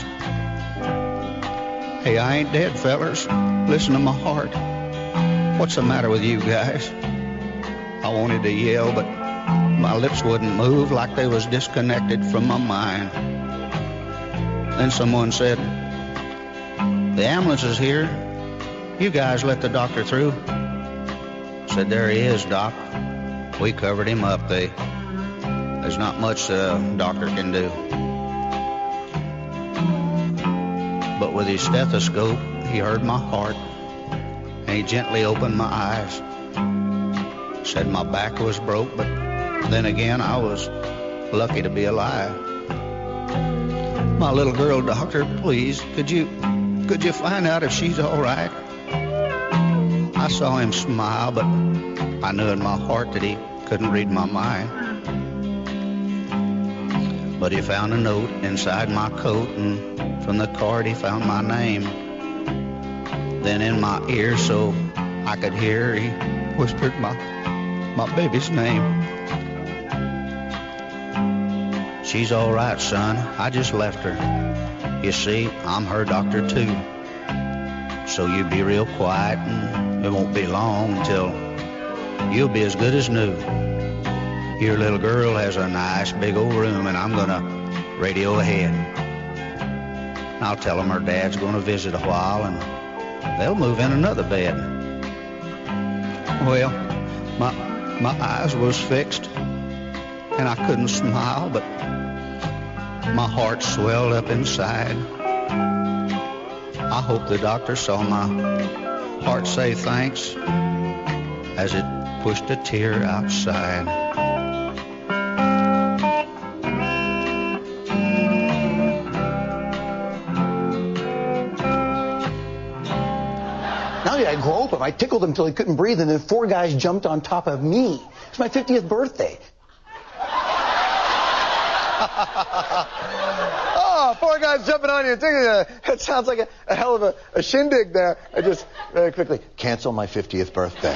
Hey, I ain't dead, fellers. Listen to my heart. What's the matter with you guys? I wanted to yell, but my lips wouldn't move, like they was disconnected from my mind. Then someone said, "The ambulance is here. You guys let the doctor through." Said, "There he is, Doc. We covered him up. They, there's not much the doctor can do." But with his stethoscope, he heard my heart. And he gently opened my eyes. Said my back was broke, but then again I was lucky to be alive. "My little girl, doctor, please, could you could you find out if she's all right?" I saw him smile, but I knew in my heart that he couldn't read my mind. But he found a note inside my coat, and from the card he found my name. Then in my ear, so I could hear, he whispered my my baby's name. "She's all right, son. I just left her. You see, I'm her doctor too. So you be real quiet, and it won't be long until you'll be as good as new. Your little girl has a nice big old room, and I'm gonna radio ahead. I'll tell them her dad's gonna visit a while, and they'll move in another bed." Well, my my eyes was fixed, and I couldn't smile, but my heart swelled up inside. I hope the doctor saw my heart say thanks as it pushed a tear outside. I groped him. I tickled him till he couldn't breathe, and then four guys jumped on top of me. It's my fiftieth birthday. Oh, four guys jumping on you. That sounds like a, a hell of a, a shindig there. I just, very quickly, cancel my fiftieth birthday.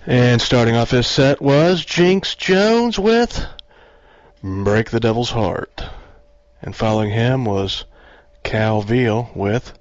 And starting off his set was Jinx Jones with Break the Devil's Heart. And following him was Cal Veal with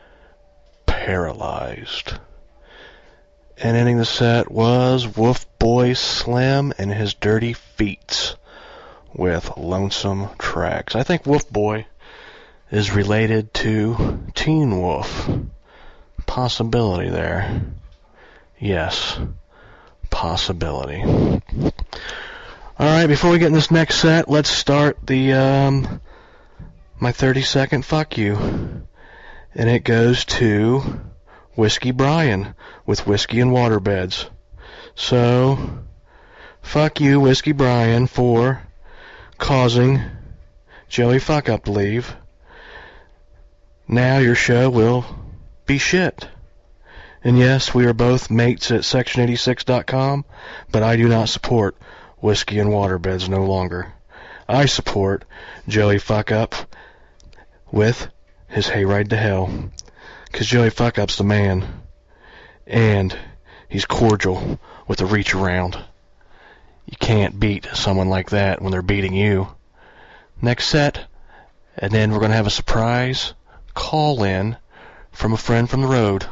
Paralyzed. And ending the set was Wolf Boy Slim and his Dirty Feets with Lonesome Tracks. I think Wolf Boy is related to Teen Wolf. Possibility there. Yes. Possibility. Alright, before we get in this next set, let's start the, um, my thirty second fuck you. And it goes to Whiskey Brian with Whiskey and Waterbeds. So, fuck you, Whiskey Brian, for causing Joey Fuck Up to leave. Now your show will be shit. And yes, we are both mates at section eighty-six dot com, but I do not support Whiskey and Waterbeds no longer. I support Joey Fuck Up with his Hayride to Hell. Because Joey Fuck Up's the man. And he's cordial with a reach around. You can't beat someone like that when they're beating you. Next set, and then we're going to have a surprise call in from a friend from the road.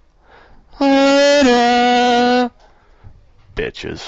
Later, bitches.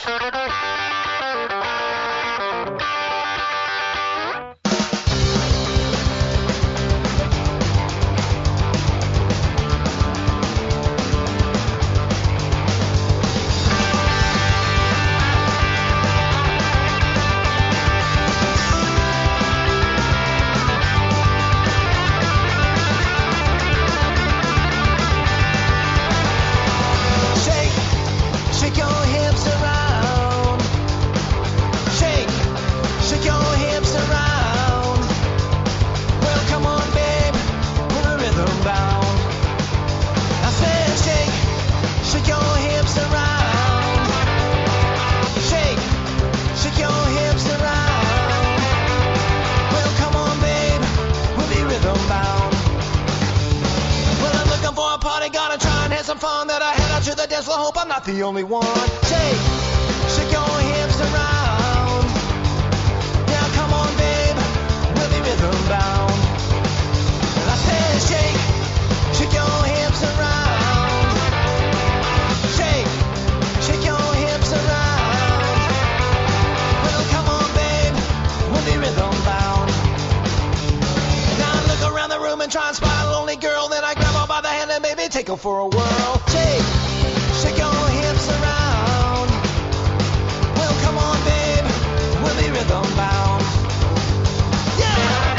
The only one. Shake, shake your hips around. Now come on, babe, we'll be rhythm bound. And I said, shake, shake your hips around. Shake, shake your hips around. Well, come on, babe, we'll be rhythm bound. Now I look around the room and try and spot a lonely girl. Then I grab her by the hand and maybe take her for a whirl. Shake, shake your hips around. Well, come on, babe, we'll be rhythm bound. Yeah!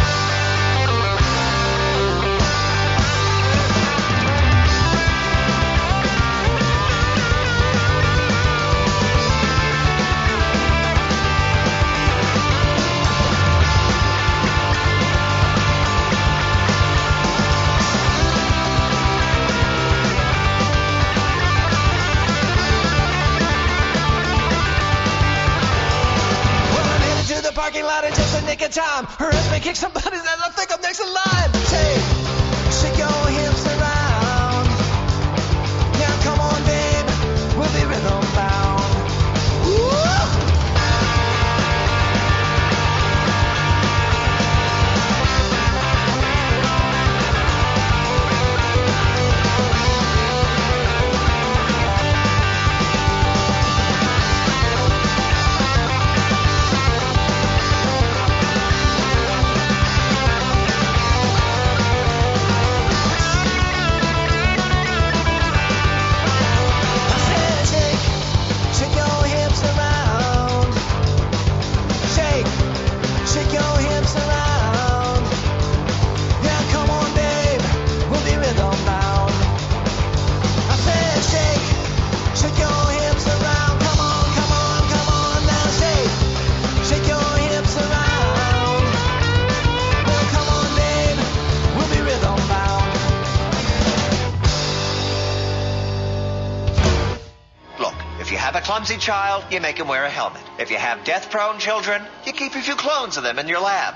Parking lot in just a nick of time. Her husband kicks somebody's ass. I think I'm next in line. Shake, shake your hips around. Now come on, babe, we'll be rhythm bound. Woo! Clumsy child, you make him wear a helmet. If you have death-prone children, you keep a few clones of them in your lab.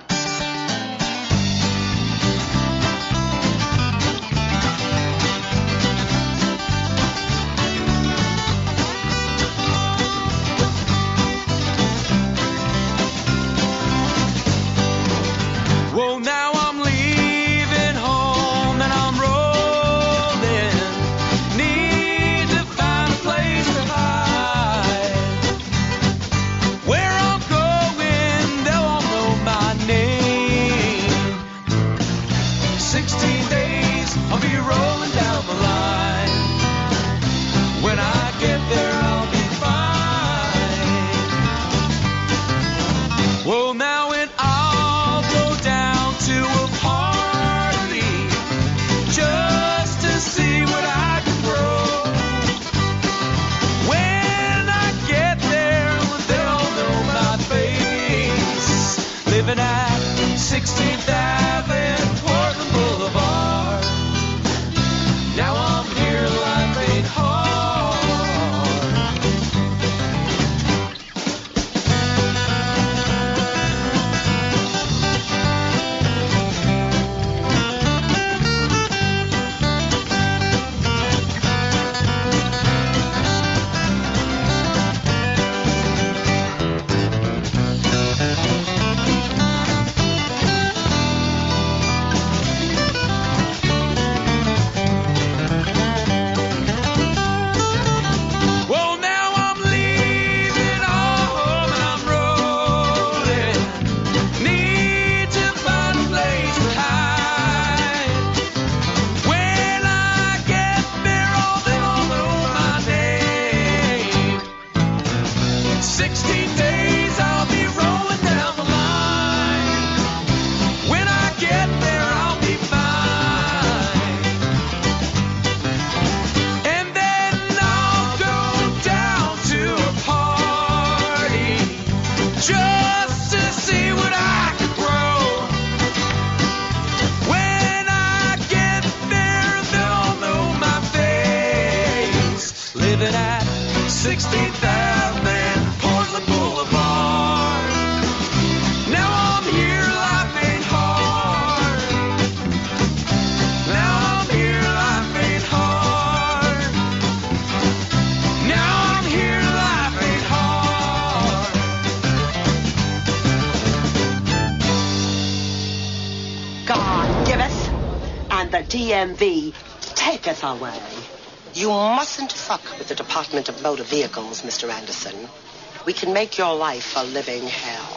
sixteenth Avenue, Portland Boulevard. Now I'm here, life ain't hard. Now I'm here, life ain't hard. Now I'm here, life ain't hard. God giveth, and the D M V taketh away. You mustn't fuck with the Department of Motor Vehicles, Mister Anderson. We can make your life a living hell.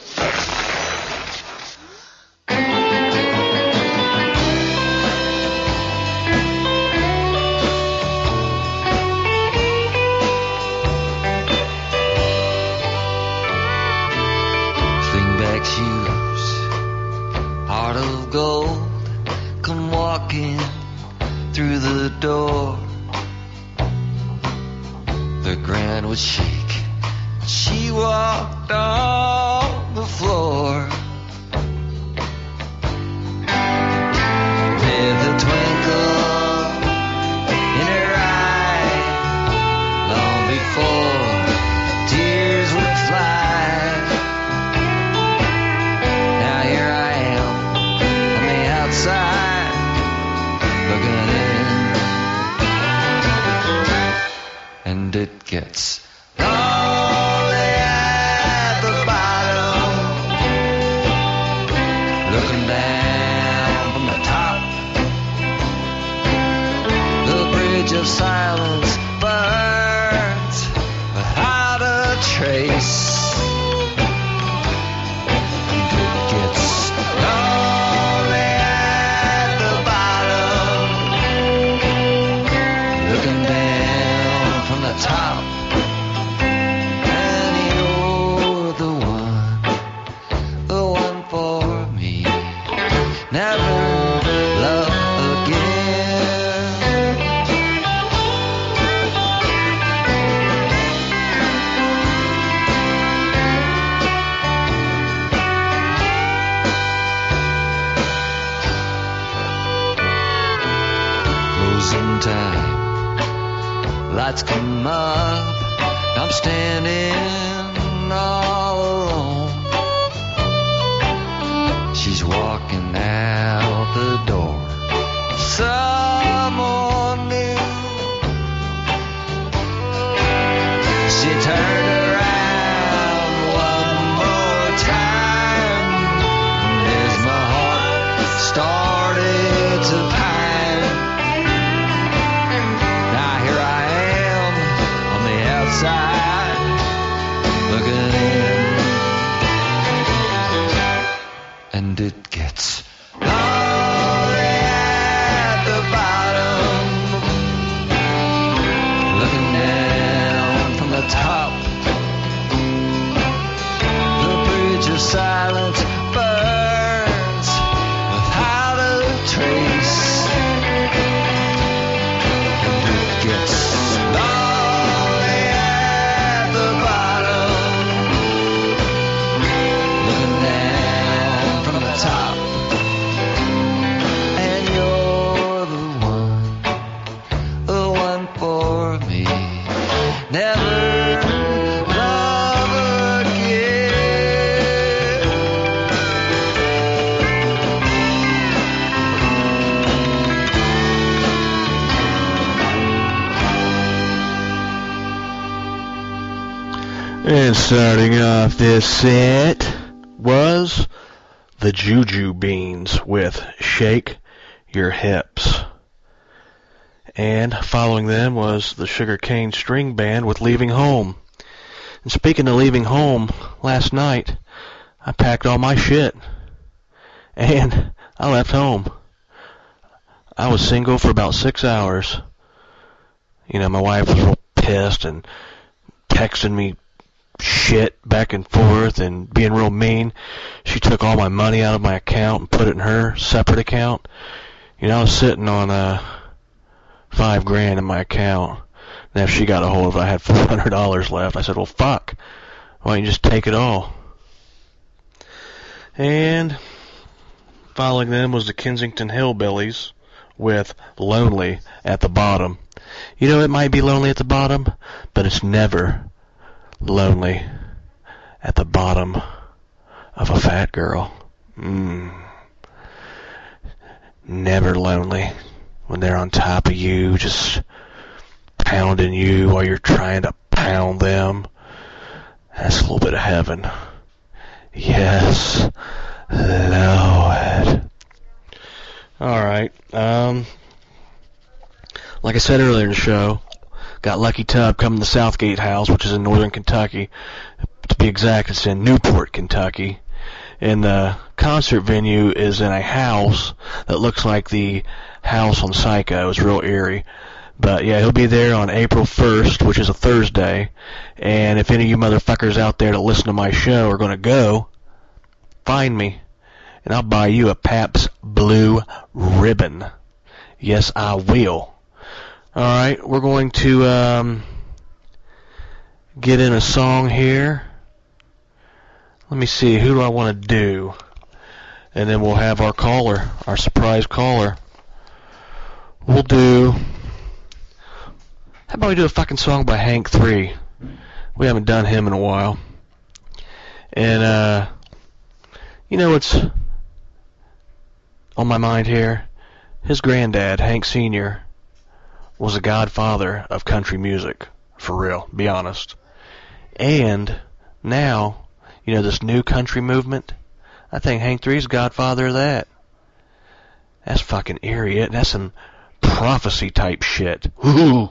Slingback shoes, heart of gold, come walking through the door. The ground would shake, she walked on the floor. With a twinkle in her eye, long before tears would fly. Now here I am on the outside, looking in, and it gets lonely at the bottom, looking down from the top. The bridge of silence burns without a trace. And it gets lonely at the bottom, looking down from the top. And you're the one, the one for me. Never love again. Closing time, lights come up, I'm standing all alone. She's walking out the door, someone new. She turned around one more time, as my heart started to pine. Now here I am on the outside, looking in, and it gets lonely at the bottom, looking down from the top. The bridge of silence burns without a trace, and it gets lonely at the bottom, looking down from the top. And you're the one, the one for me. Never love again. And starting off this set was the Juju Beans with Shake Your Hips. And following them was the Sugar Cane String Band with Leaving Home. And speaking of leaving home, last night I packed all my shit and I left home. I was single for about six hours. You know, my wife was real pissed and texting me shit back and forth and being real mean. She took all my money out of my account and put it in her separate account. You know, I was sitting on uh, five grand in my account. And if she got a hold of it, I had four hundred dollars left. I said, well, fuck. Why don't you just take it all? And following them was the Kensington Hillbillies with Lonely at the Bottom. You know, it might be lonely at the bottom, but it's never lonely at the bottom of a fat girl. Mmm. Never lonely when they're on top of you, just pounding you while you're trying to pound them. That's a little bit of heaven. Yes, Lord. Alright, um, like I said earlier in the show, got Lucky Tub coming to Southgate House, which is in northern Kentucky. To be exact, it's in Newport, Kentucky. And the concert venue is in a house that looks like the house on Psycho. It's real eerie. But yeah, he'll be there on April first, which is a Thursday. And if any of you motherfuckers out there that listen to my show are going to go, find me. And I'll buy you a Pabst Blue Ribbon. Yes, I will. Alright, we're going to um, get in a song here. Let me see, who do I want to do? And then we'll have our caller, our surprise caller. We'll do... How about we do a fucking song by Hank three? We haven't done him in a while. And, uh... you know what's on my mind here? His granddad, Hank Senior, was a godfather of country music. For real, be honest. And now... you know, this new country movement? I think Hank three's godfather of that. That's fucking eerie. That's some prophecy type shit. Ooh.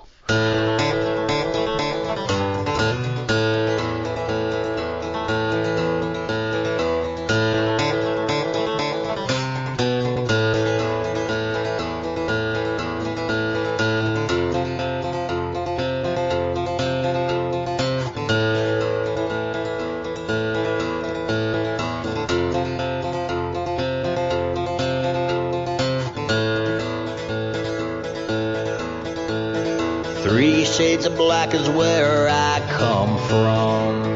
Three shades of black is where I come from.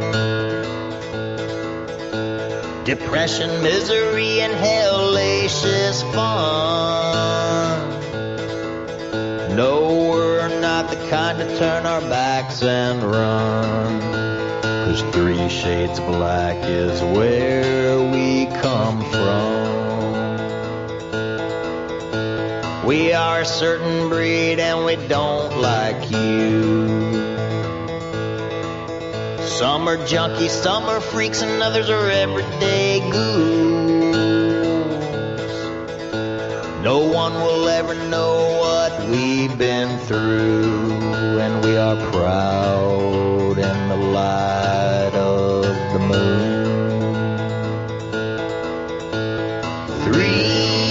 Depression, misery, and hellacious fun. No, we're not the kind to turn our backs and run. 'Cause three shades of black is where we come from. We are a certain breed and we don't like you. Some are junkies, some are freaks, and others are everyday ghouls. No one will ever know what we've been through, and we are proud in the light of the moon. Three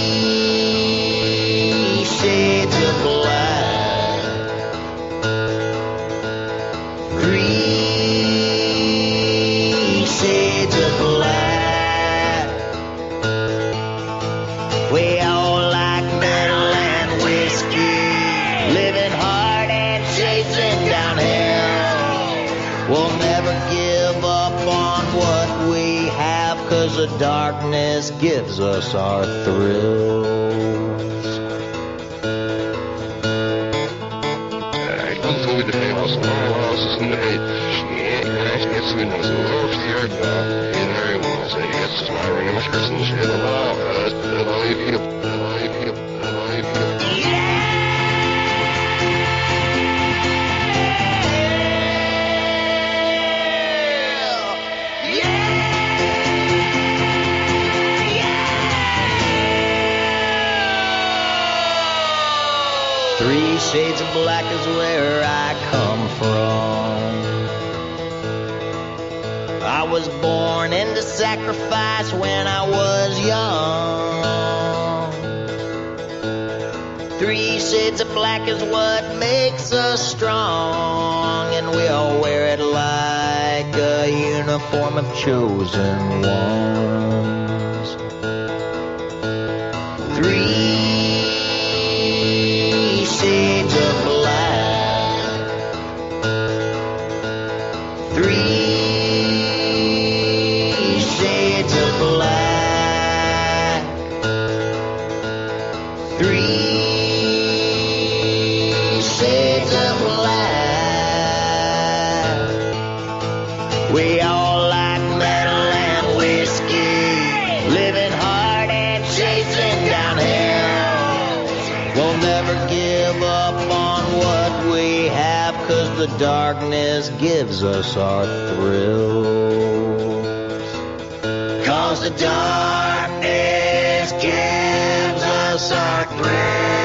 shades of black. Three shades of black. We all like metal and whiskey, living hard and chasing down hell. We'll never give up on what we have, 'cause the darkness gives us our thrills. Three shades of black is where I come from. I was born into sacrifice when I was young. Three shades of black is what makes us strong, and we all wear it like a uniform of chosen ones. Three shades of black. Three shades of black. Three shades never give up on what we have, 'cause the darkness gives us our thrills. 'Cause the darkness gives us our thrills.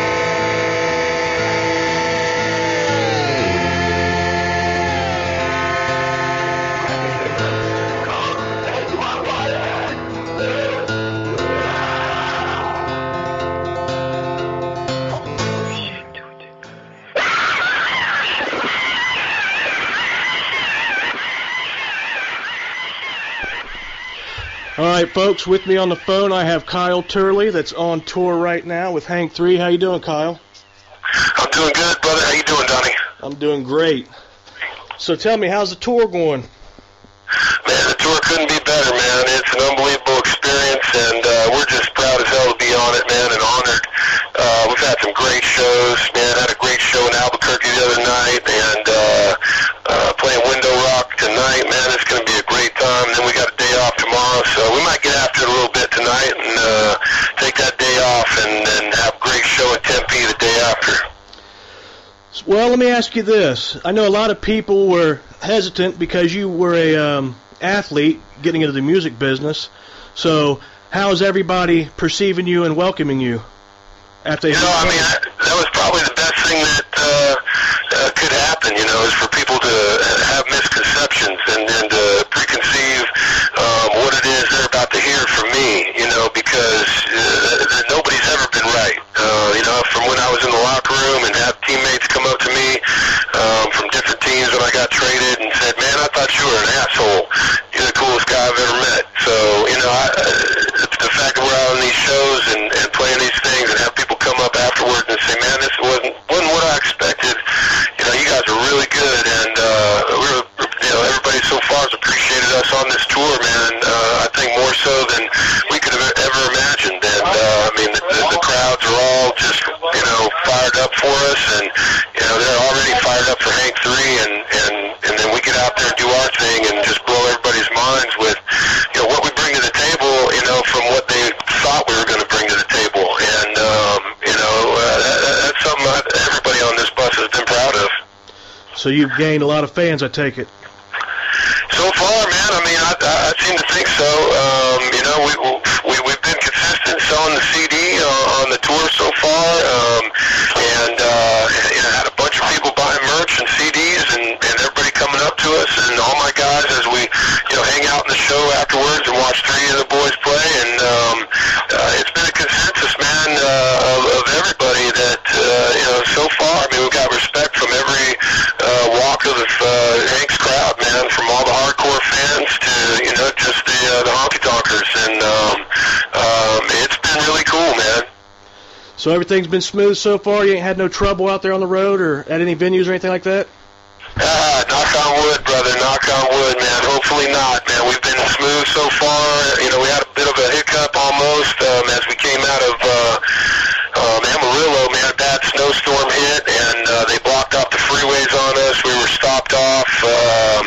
All right, folks, with me on the phone I have Kyle Turley that's on tour right now with Hank three. How you doing, Kyle? I'm doing good, brother. How you doing, Donnie? I'm doing great. So tell me, how's the tour going? Man, the tour couldn't be better, man. It's an unbelievable experience, and uh, we're just proud as hell to be on it, man, and honored. Uh, we've had some great shows, man. Had a great show in Albuquerque the other night, and uh, uh, playing Window Rock tonight, man. It's going to be a great time. Then we got a day off tomorrow, so we might get after it a little bit tonight and uh, take that day off and, and have a great show in Tempe the day after. Well, let me ask you this. I know a lot of people were hesitant because you were a um, athlete getting into the music business. So how is everybody perceiving you and welcoming you? After you know, I mean, that, that was probably the best thing that uh, uh, could happen, you know, is for people to have misconceptions and, and to preconceive um, what it is they're about to hear from me, you know, because uh, nobody's ever been right. Uh, you know, from when I was in the locker room and have teammates come up to me um, from different teams when I got traded and said, man, I thought you were an asshole. You're the coolest guy I've ever met. So, you know, I, uh, the fact that we're out on these shows and, and playing these things and have people come up afterwards and say, man, this wasn't wasn't what I expected. You know, you guys are really good, and uh, we're, you know, everybody so far has appreciated us on this tour, man. Uh, I think more so than we could have ever imagined. And uh, I mean, the, the, the crowds are all just, you know, fired up for us, and you know, they're already fired up for Hank three, and and and then we get out there and do our thing and just blow everybody's minds with, you know, what we bring to the table, you know, from what they thought we were going to bring to the table. And um, you know, uh, that, that's something that everybody on this bus has been proud of. So you've gained a lot of fans, I take it. So far, man, I mean, I, I seem to think so. Um, you know, we, we, we've been consistent selling the C D uh, on the tour so far, um, and uh, you know, had a bunch of people buying merch and C Ds, and, and everybody coming up to us, and all my guys as we, you know, hang out in the show afterwards and watch three of the boys play, and um, uh, it's been a consensus, man, uh, of, of everybody that, uh, you know, so far, I mean, we've got respect from every uh, walk of uh, Hank's crowd, man, from all the hardcore fans to, you know, just the uh, the honky tonkers, and um, um, it's been really cool, man. So everything's been smooth so far? You ain't had no trouble out there on the road or at any venues or anything like that? Ah, knock on wood, brother, knock on wood, man. Hopefully not, man. We've been smooth so far. You know, we had a bit of a hiccup almost um, as we came out of uh, um, Amarillo, man. A bad snowstorm hit, and uh, they blocked off the freeways on us. We were stopped off. Um,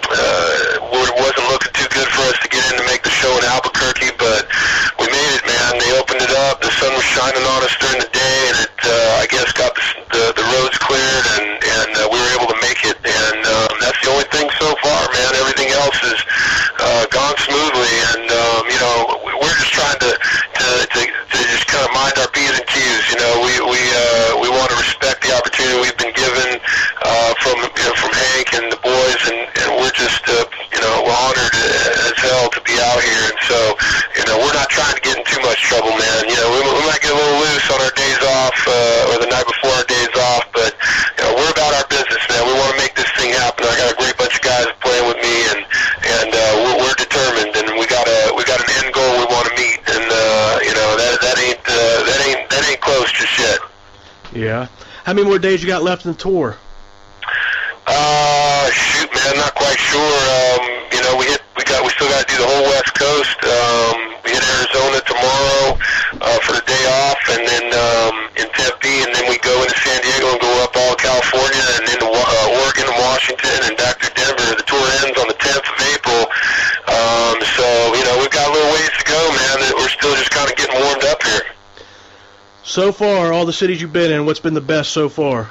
uh, it wasn't looking too good for us to get in to make the show in Albuquerque, but we made it, man. They opened it up. The sun was shining on us during the day, and it, uh, I guess, got the, the, the roads cleared, and, and uh, we were able to make it. And um, that's the only thing so far, man. Everything else has uh, gone smoothly, and um, you know, we're just trying to to, to, to just kind of mind our P's and Q's. You know, we we uh, we want to respect the opportunity we've been given uh, from you know, from Hank and the boys, and, and we're just uh, you know honored as hell to be out here. And so, you know, we're not trying to get in too much trouble, man. You know, we, we might get a little loose on our days off uh, or the night before our days off, but you know, we're about our business, man. We want to make this thing happen. I got a great bunch of guys playing with me, and and uh, we're, we're determined, and we got a we got an end goal we want to meet, and uh, you know that that ain't uh, that ain't that ain't close just yet. Yeah. How many more days you got left in the tour? Uh, shoot, man, not quite sure. Um, you know, we hit we got we still got to do the whole West Coast. Um, we hit Arizona tomorrow uh, for the day off, and then um, in Tempe, and then we go into San Diego and go up all California and into uh, Oregon and Washington and back to Denver. The tour ends on the tenth of April. Um, so, you know, we've got a little ways to go, man. We're still just kind of getting warmed up here. So far, all the cities you've been in, what's been the best so far?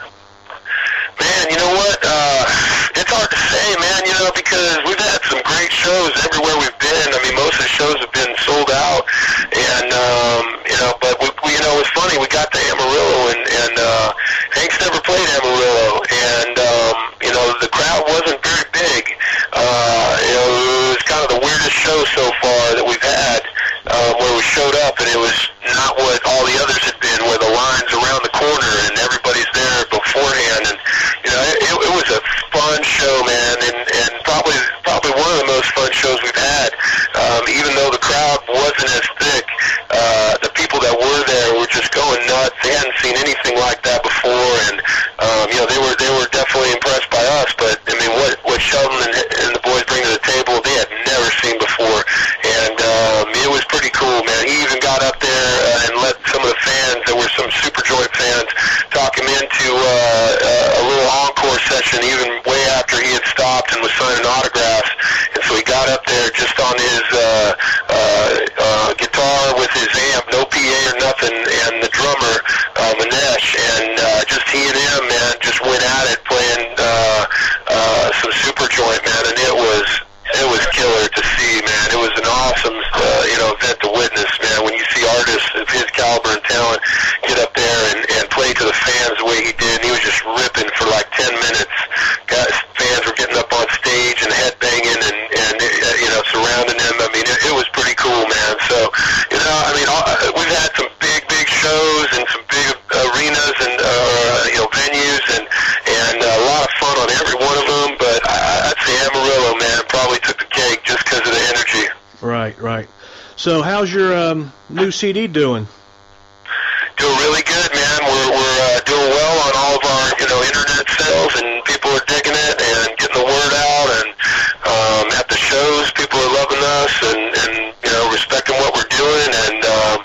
Man, you know what? Uh, it's hard to say, man, you know, because we've had some great shows everywhere we've been. I mean, most of the shows have been sold out. And, um, you know, but, we, we, you know, it was funny. We got to Amarillo, and, and uh, Hank's never played Amarillo. And, um, you know, the crowd wasn't very big. Uh, you know, it was kind of the weirdest show so far that we've had, um, where we showed up, and it was not what all the others had been, where the line's around the corner and everybody's there beforehand. And, you know, it, it was a fun show, man, and, and probably probably one of the most fun shows we've had. Um, even though the crowd wasn't as thick, uh, the people that were there were just going nuts. They hadn't seen anything like that before, and um, you know, they were they were definitely impressed by us. But I mean, what what Sheldon and, and the boys bring to the table, they had never seen before, and um, it was pretty cool, man. He even got up there uh, and let some of the fans, there were some Superjoint fans, talk him into uh, uh, a little encore session, even way after he had stopped and was signing autographs. And so he got up there just on his uh, uh, uh, guitar with his amp, no P A or nothing, and the drummer, uh, Manesh, and uh, just he and him, man, just went at it playing uh, uh, some Superjoint, man, and it was it was killer to see, man. It was an awesome, uh, you know, event to witness, man. When you see artists of his caliber and talent get up there and, and play to the fans the way he did, and he was just ripping for like ten minutes. Guys, fans were getting up on stage and headbanging and, and uh, you know, surrounding him. I mean, it, it was pretty cool, man. So, you know, I mean, all, we've had some big, big shows and some big arenas and, uh, you know, venues and, and a lot of fun on every one of them. But I, I'd say Amarillo, man, probably took the cake just because of the energy. Right, right. So how's your um, new C D doing? Doing really good, man. We're we're uh, doing well on all of our, you know, internet sales, and people are digging it and getting the word out. And um, at the shows, people are loving us and, and you know, respecting what we're doing. And um,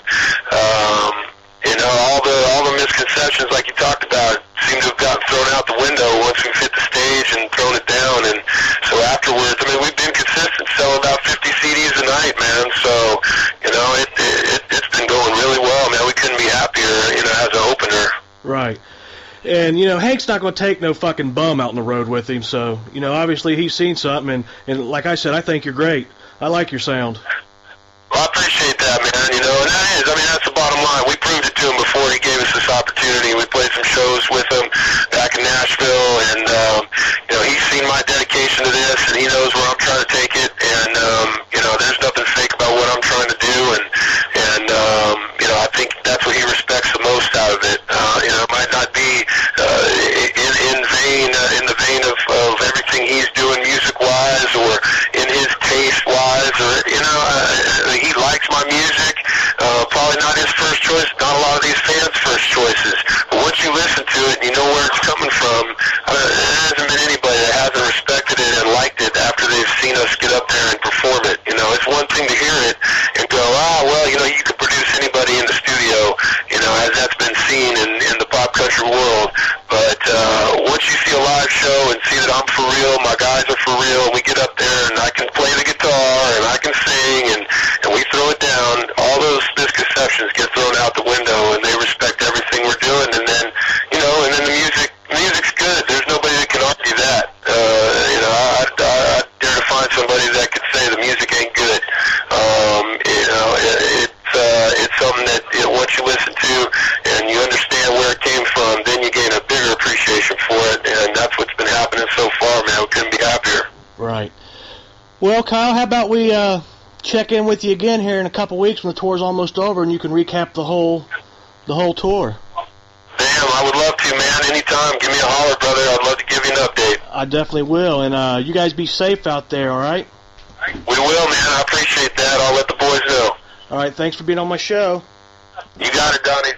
um, you know, all the all the misconceptions, like you talked about, seem to have gotten thrown out the window once we've hit the stage and thrown it down. And so afterwards, I mean, we've been consistent, selling about fifty C Ds a night, man. So, you know, it, it it's been going really well, man. We couldn't be happier, you know, as an opener. Right. And, you know, Hank's not going to take no fucking bum out on the road with him, so, you know, obviously he's seen something, and, and like I said, I think you're great. I like your sound. Well, I appreciate that, man, you know, and that is, I mean, that's the bottom line. We proved it to him before he gave us this opportunity. We played some shows with him back in Nashville, and, um, you know, he's seen my dedication to this, and he knows where I'm trying to take it, and, um, you know, there's nothing fake about what I'm trying to do, and, and um, you know, I think that's what he respects the most out of it. Uh, you know, it might not be uh, in, in vein, uh, in the vein of, of everything he's doing music-wise or in his taste-wise, or, you know, uh, he likes my music. Uh, probably not his first choice, not a lot of these fans' first choices. But once you listen to it and you know where it's coming from, uh, there hasn't been anybody that hasn't respected it and liked it after they've seen us get up there and perform it. You know, it's one thing to hear it and go, ah, well, you know, you could produce anybody in the studio, you know, as that's been seen in, in the pop country world. But uh, once you see a live show and see that I'm for real, my guys are for real, and we get up there and I can play the guitar and I can sing and, and we throw it down, all those misconceptions get thrown out the window and they respect everything we're doing. And then, you know, and then the music, music's good. There's nobody that can argue that. Uh, you know, I, I, I dare to find somebody that could say the music ain't good. Um, you know, it, it's, uh, it's something that, you know, once you listen to and you understand where it came from, then you gain a bigger appreciation for it, and that's what's been happening so far, man. We couldn't be happier. Right. Well, Kyle, how about we uh, check in with you again here in a couple weeks when the tour's almost over, and you can recap the whole the whole tour. Damn, I would love to, man. Anytime, give me a holler, brother. I'd love to give you an update. I definitely will, and uh, you guys be safe out there, all right? We will, man. I appreciate that. I'll let the boys know. All right, thanks for being on my show. You got it, Donnie.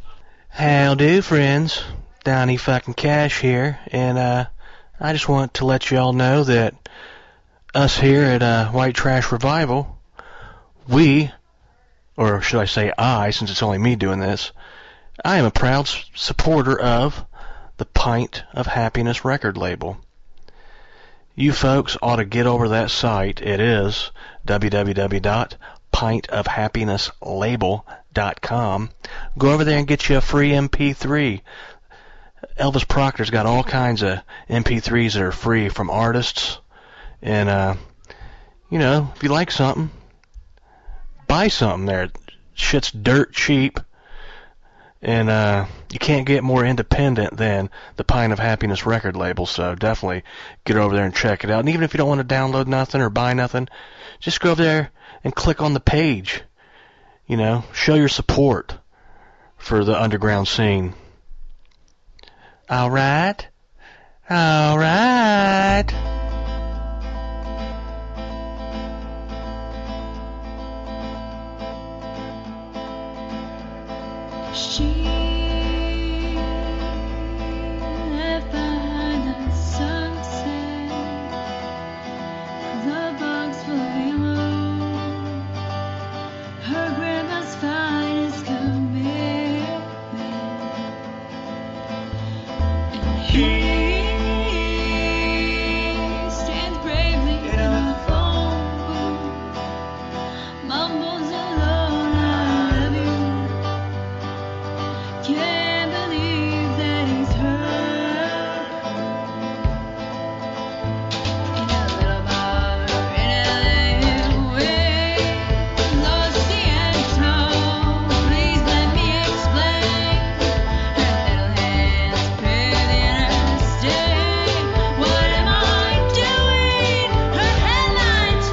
How do, friends? Donnie fucking Cash here, and uh, I just want to let you all know that us here at uh, White Trash Revival, we, or should I say I, since it's only me doing this, I am a proud s- supporter of the Pint of Happiness record label. You folks ought to get over that site. It is w w w dot pint of happiness label dot com. Go over there and get you a free M P three. Elvis Proctor's got all kinds of M P threes that are free from artists. And, uh, you know, if you like something, buy something there. Shit's dirt cheap. And uh, you can't get more independent than the Pint of Happiness record label, so definitely get over there and check it out. And even if you don't want to download nothing or buy nothing, just go over there and click on the page. You know, show your support for the underground scene. All right? All right. She left behind the sunset, the bugs flying low, her grandma's finest commitment, and he stands bravely in a phone booth, mumbles alone, I love you. Can't believe that he's hurt. In a little bar in L A with Lucy and Tom, please let me explain. Her little hands pretty and her stay. What am I doing? Her headlines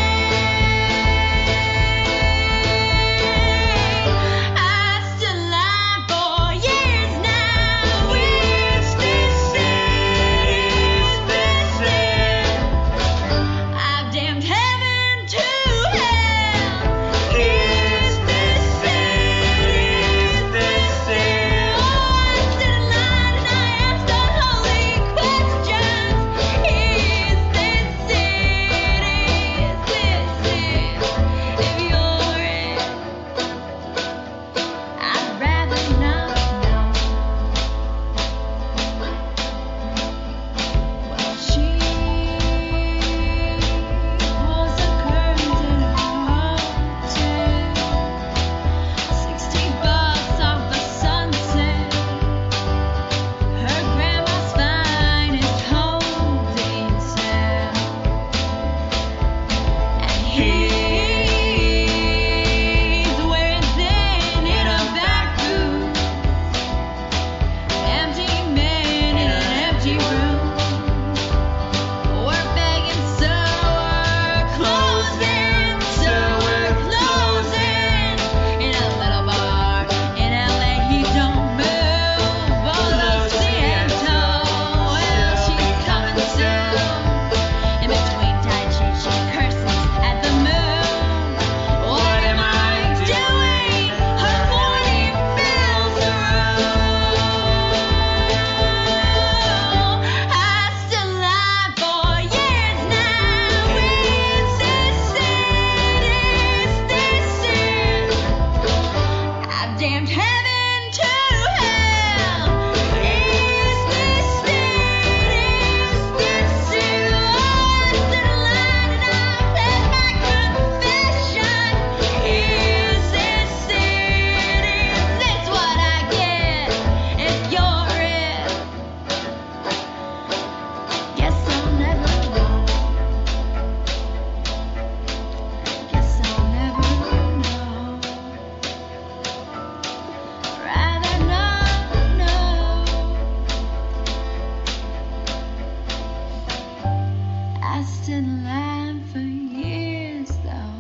I still lie for years now. Is this it? Is this it? I've damned heaven to hell. Is this it? Is this it? Oh, I stood in line and I asked unholy questions. Is this it? Is this it? If you're it, I'd rather not know. Well, she pulls the curtains in her hotel, sixty bucks off the sunset, her grandma's finest holding cell, and he's wearing thin in a back booth, empty man in an empty room. We're begging, so we're closing, so we're closing. In a little bar in L A, he don't move. Oh, Lucy and Tom, well, she's coming soon. In between tight sheets, she curses at the moon. What am I doing? Her warning fills the room. I still lie for years now. Is this it? Is this it? I've damned heaven to hell. Is this it? Is this it? Oh, I stood in line and I said my confession. Is this it? Is this what I get if you're it? Guess I'll never know. Guess I'll never know. Rather not know. I stood in line for years though.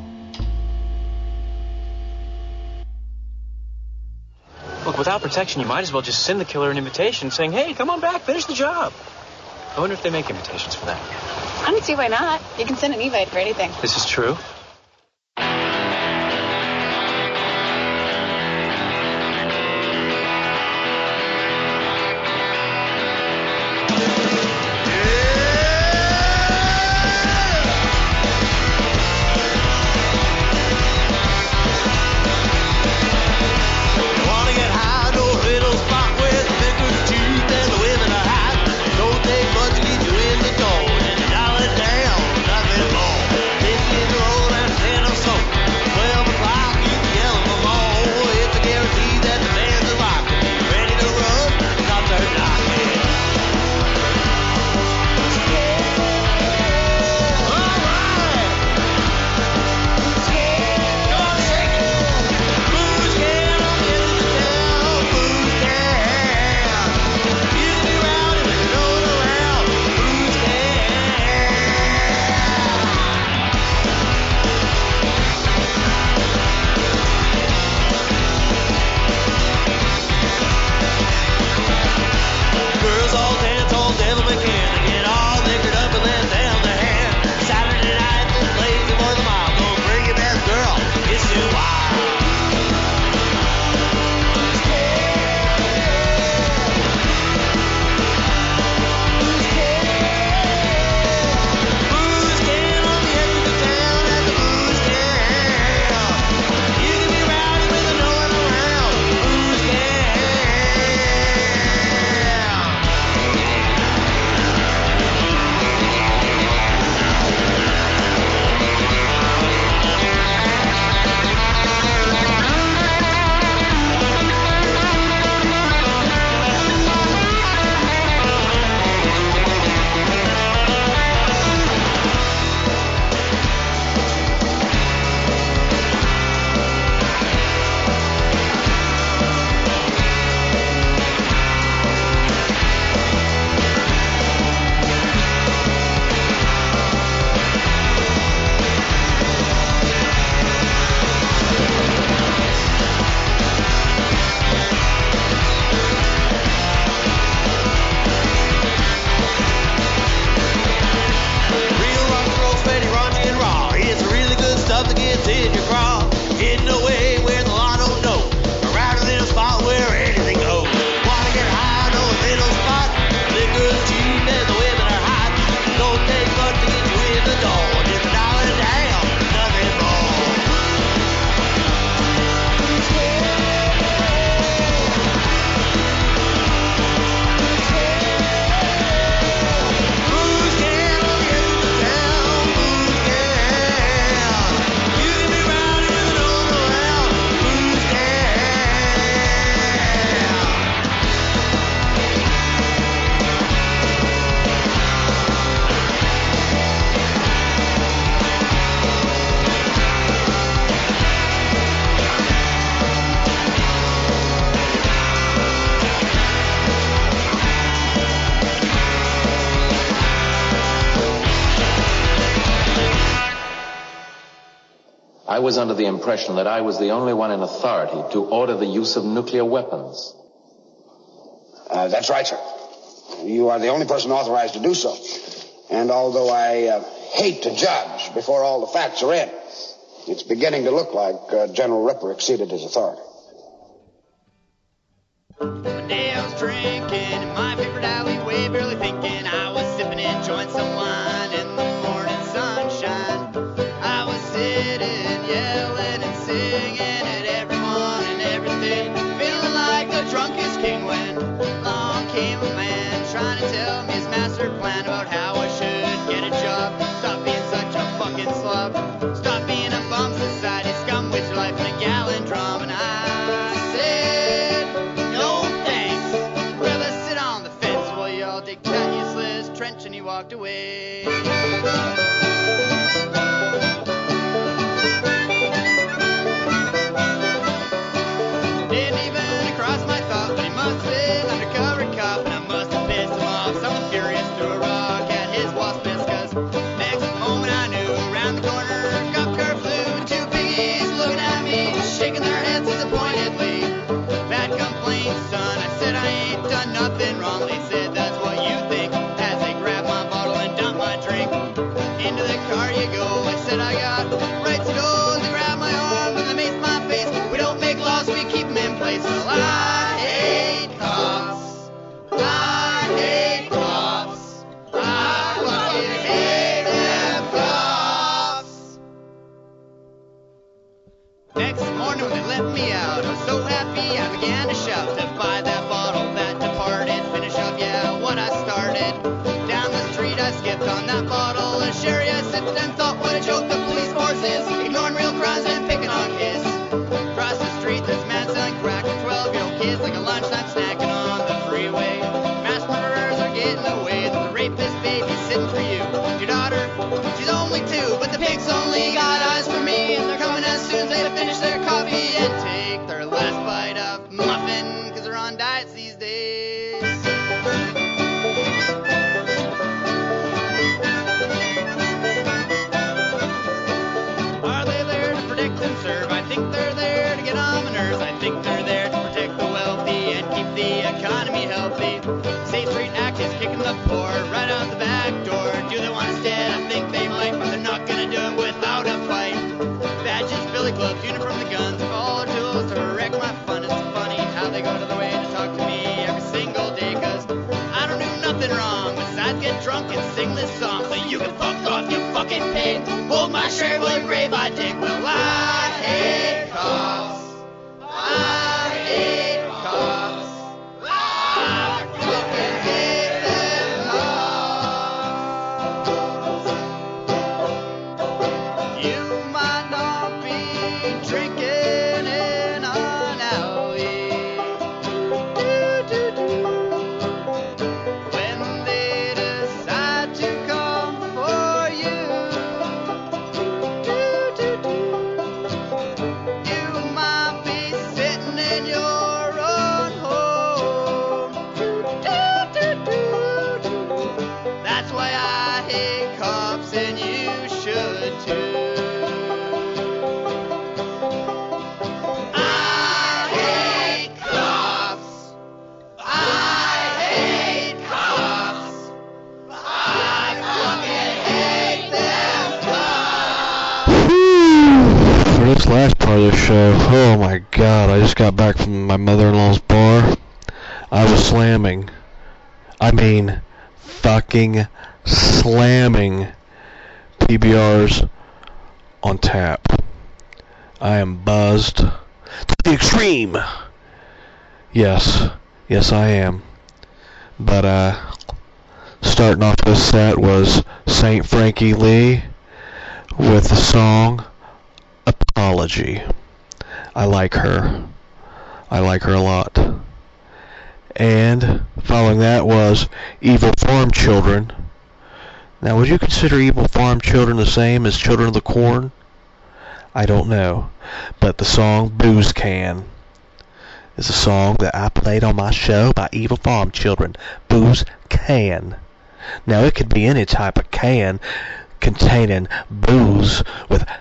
Look, without protection, you might as well just send the killer an invitation saying, hey, come on back, finish the job. I wonder if they make invitations for that. I don't see why not. You can send an invite for anything. This is true. Wanna get high, no little spot with fingers, teeth, and the women are hot. Don't take much to get you in the door, and you dial it down, nothing more. Take it roll I was under the impression that I was the only one in authority to order the use of nuclear weapons. Uh, that's right, sir. You are the only person authorized to do so. And although I uh, hate to judge before all the facts are in, it's beginning to look like uh, General Ripper exceeded his authority. One day I was drinking in my favorite alleyway, barely thinking I was sipping and enjoying some wine in the morning sunshine. I was sitting, yelling and singing at everyone and everything, feeling like the drunkest king when along came a man trying to tell me his master plan about how I should get a job. Stop being such a fucking slob. Stop being a bum society scum with your life in a gallon drum. And I said, no thanks. Rather sit on the fence while y'all dig that useless trench. And he walked away. Didn't even cross my thought, but he must have been undercover cop, and I must have pissed him off. Someone furious threw a rock at his wasp nest, 'cause next moment I knew, around the corner, cop car flew, two piggies looking at me, shaking their heads disappointedly. Bad complaint, son. I said I ain't done nothing wrong. They said that's what you think, as they grabbed my bottle and dumped my drink. Into the car you go. I said I got rights to go. They grabbed my arm and they maced my face. We don't make laws, we keep them in place. Well, I hate cops. I hate cops. I fucking hate them cops. Next morning when they let me out, I was so happy I began to shout to buy that bottle that departed. Finish up, yeah, what I started. Down the street I skipped on that bottle of sherry. I sipped and thought what a joke the police force is, ignoring real crimes and picking on kids. Across the street there's man selling crack to twelve-year-old kids like a lunchtime snacking on the freeway. Mass murderers are getting away. There's a rapist baby sitting for you. Your daughter, she's only two, but the pigs only got eyes for me. And they're coming as soon as they finish their coffee and take their last bite of muffin, 'cause they're on diets these days. Are they there to protect and serve? I think they're there to get on my nerves. I think they're there to protect the wealthy and keep the economy healthy. State Street Act is kicking the poor right out the back door. Do they want to stand? I think they might, but they're not gonna do it without a fight. Badges, billy clubs, uniform, the guns, all our tools to wreck my fun. It's funny how they go to the way to talk to me every single day, 'cause I don't do nothing wrong besides get drunk and sing this song. So you can fuck off, you fucking pig. Hold my shirt while you grab my dick. Well, I hate cops. I hate cops. I fucking hate them cops. You might not be drinking in an alley. Do-do-do. When they decide to come for you. Do-do-do. You might be sitting in your own home. Do-do-do. That's why I hate cops, and you should too. I hate cops. I hate cops. I fucking hate them cops. For this last part of the show, oh my god, I just got back from my mother-in-law's bar. I was slamming. I mean, fucking slamming P B Rs on tap. I am buzzed to the extreme. Yes, yes I am. But uh, starting off this set was Saint Frankie Lee with the song Apology. I like her. I like her a lot. And following that was Evil Farm Children. Now, would you consider Evil Farm Children the same as Children of the Corn? I don't know. But the song Booze Can is a song that I played on my show by Evil Farm Children. Booze Can. Now, it could be any type of can containing booze with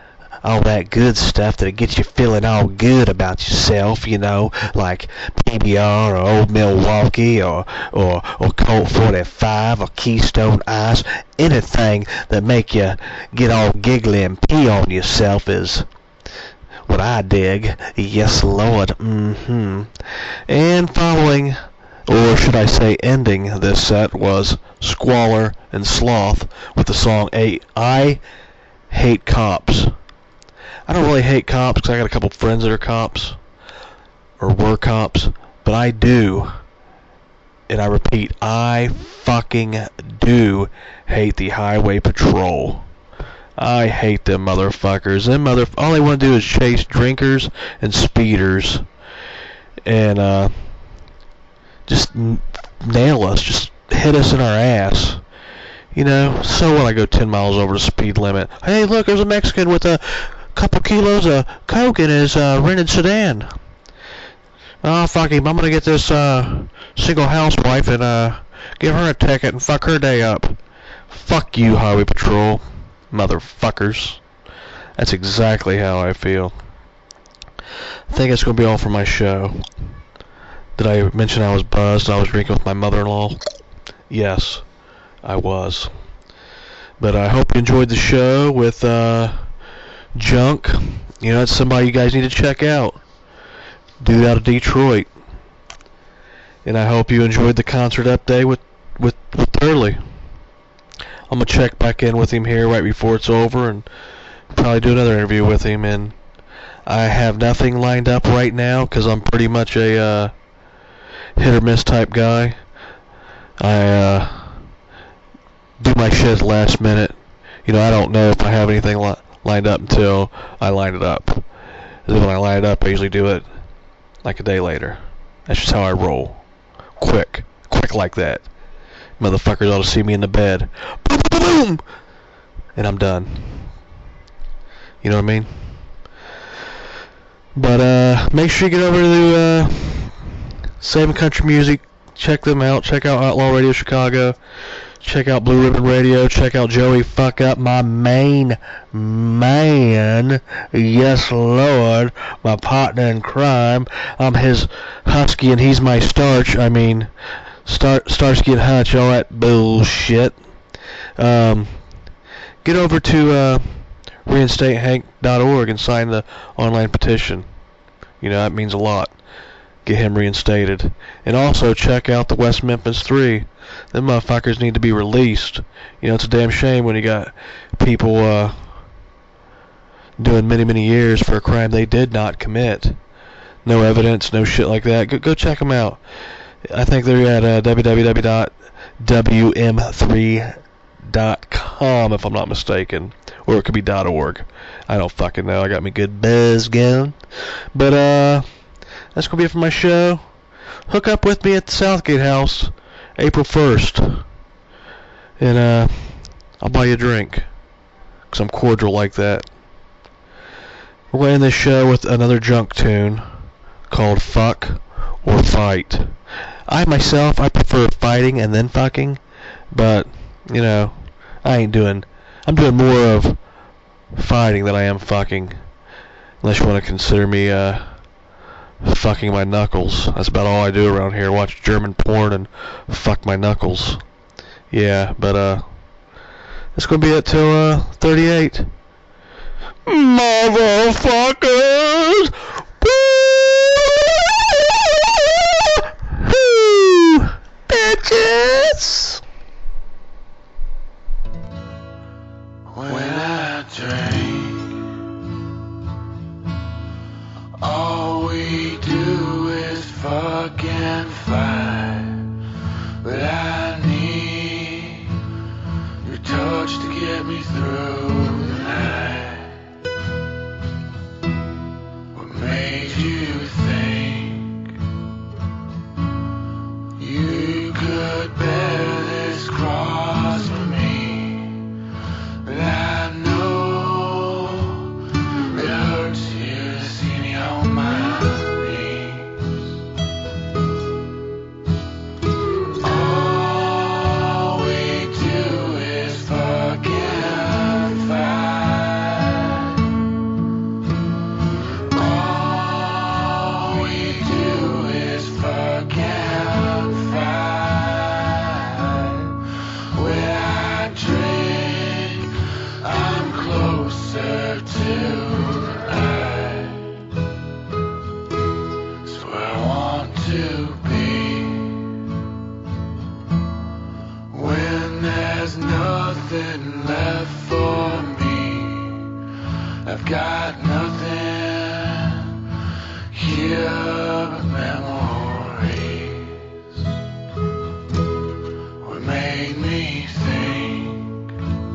all that good stuff that gets you feeling all good about yourself, you know, like P B R or Old Milwaukee or or or Colt forty-five or Keystone Ice. Anything that make you get all giggly and pee on yourself is what I dig. Yes, Lord. Mm-hmm. And following, or should I say ending this set, was Squalor and Sloth with the song a I Hate Cops. I don't really hate cops because I got a couple friends that are cops or were cops, but I do, and I repeat, I fucking do hate the Highway Patrol. I hate them motherfuckers. Them mother all they want to do is chase drinkers and speeders and uh just n- nail us, just hit us in our ass. You know, so when I go ten miles over the speed limit, hey, look, there's a Mexican with a couple kilos of coke in his uh, rented sedan. Oh, fuck him, I'm gonna get this uh, single housewife and uh, give her a ticket and fuck her day up. Fuck you, Highway Patrol, motherfuckers. That's exactly how I feel. I think that's gonna be all for my show. Did I mention I was buzzed? I was drinking with my mother-in-law? Yes, I was. But I hope you enjoyed the show with uh, Junk. You know, it's somebody you guys need to check out. Dude out of Detroit. And I hope you enjoyed the concert update with, with, with Thurley. I'm going to check back in with him here right before it's over and probably do another interview with him. And I have nothing lined up right now because I'm pretty much a uh, hit or miss type guy. I uh, do my shit at the last minute. You know, I don't know if I have anything li- lined up until I line it up. And then when I line it up, I usually do it like a day later. That's just how I roll. Quick. Quick like that. Motherfuckers ought to see me in the bed. Boom, boom, boom! And I'm done. You know what I mean? But, uh, make sure you get over to, uh, Saving Country Music. Check them out. Check out Outlaw Radio Chicago. Check out Blue Ribbon Radio. Check out Joey Fuck Up, my main man. Yes, Lord. My partner in crime. I'm his husky and he's my starch. I mean, Star Starsky and Hutch, all that bullshit. Um, get over to uh, reinstate hank dot org and sign the online petition. You know, that means a lot. Get him reinstated. And also check out the West Memphis three. Them motherfuckers need to be released. You know, it's a damn shame when you got people uh, doing many, many years for a crime they did not commit. No evidence, no shit like that. Go, go check them out. I think they're at uh, w w w dot w m three dot com if I'm not mistaken. Or it could be .org. I don't fucking know. I got me good buzz going. But, uh... that's going to be it for my show. Hook up with me at the Southgate House April first. And uh, I'll buy you a drink. Because I'm cordial like that. We're going to end this show with another Junk tune called Fuck or Fight. I myself, I prefer fighting and then fucking. But, you know, I ain't doing... I'm doing more of fighting than I am fucking. Unless you want to consider me... uh. fucking my knuckles. That's about all I do around here. Watch German porn and fuck my knuckles. Yeah, but uh that's gonna be it till uh thirty-eight. Motherfuckers! Woo! Bitches! When I drink, all we do is fuck and fight. But I need your touch to get me through the night. What made you think you could bear this cross for me? But I know it hurts you to see me on my knees. All we do is fuck and fight. there's nothing left for me. I've got nothing here but memories. What made me think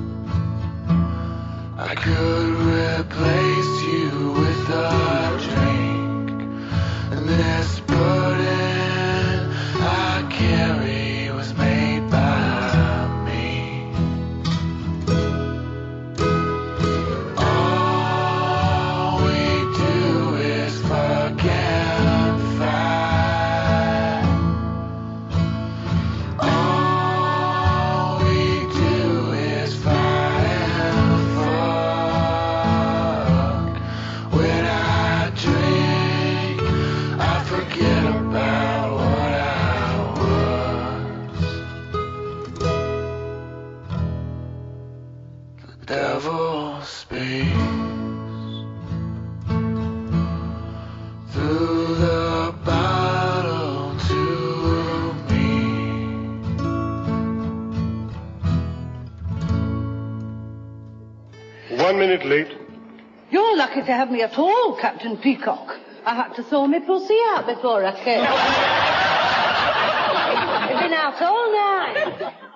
I could replace you with a drink, and this burden I carry was made by me. All we do is forget and fight. All we do is fight and fuck. When I drink, I forget about what I was. The devil speaks through the bottle to me. One minute late. You're lucky to have me at all, Captain Peacock. I had to thaw my pussy out before I came. I've been out all night.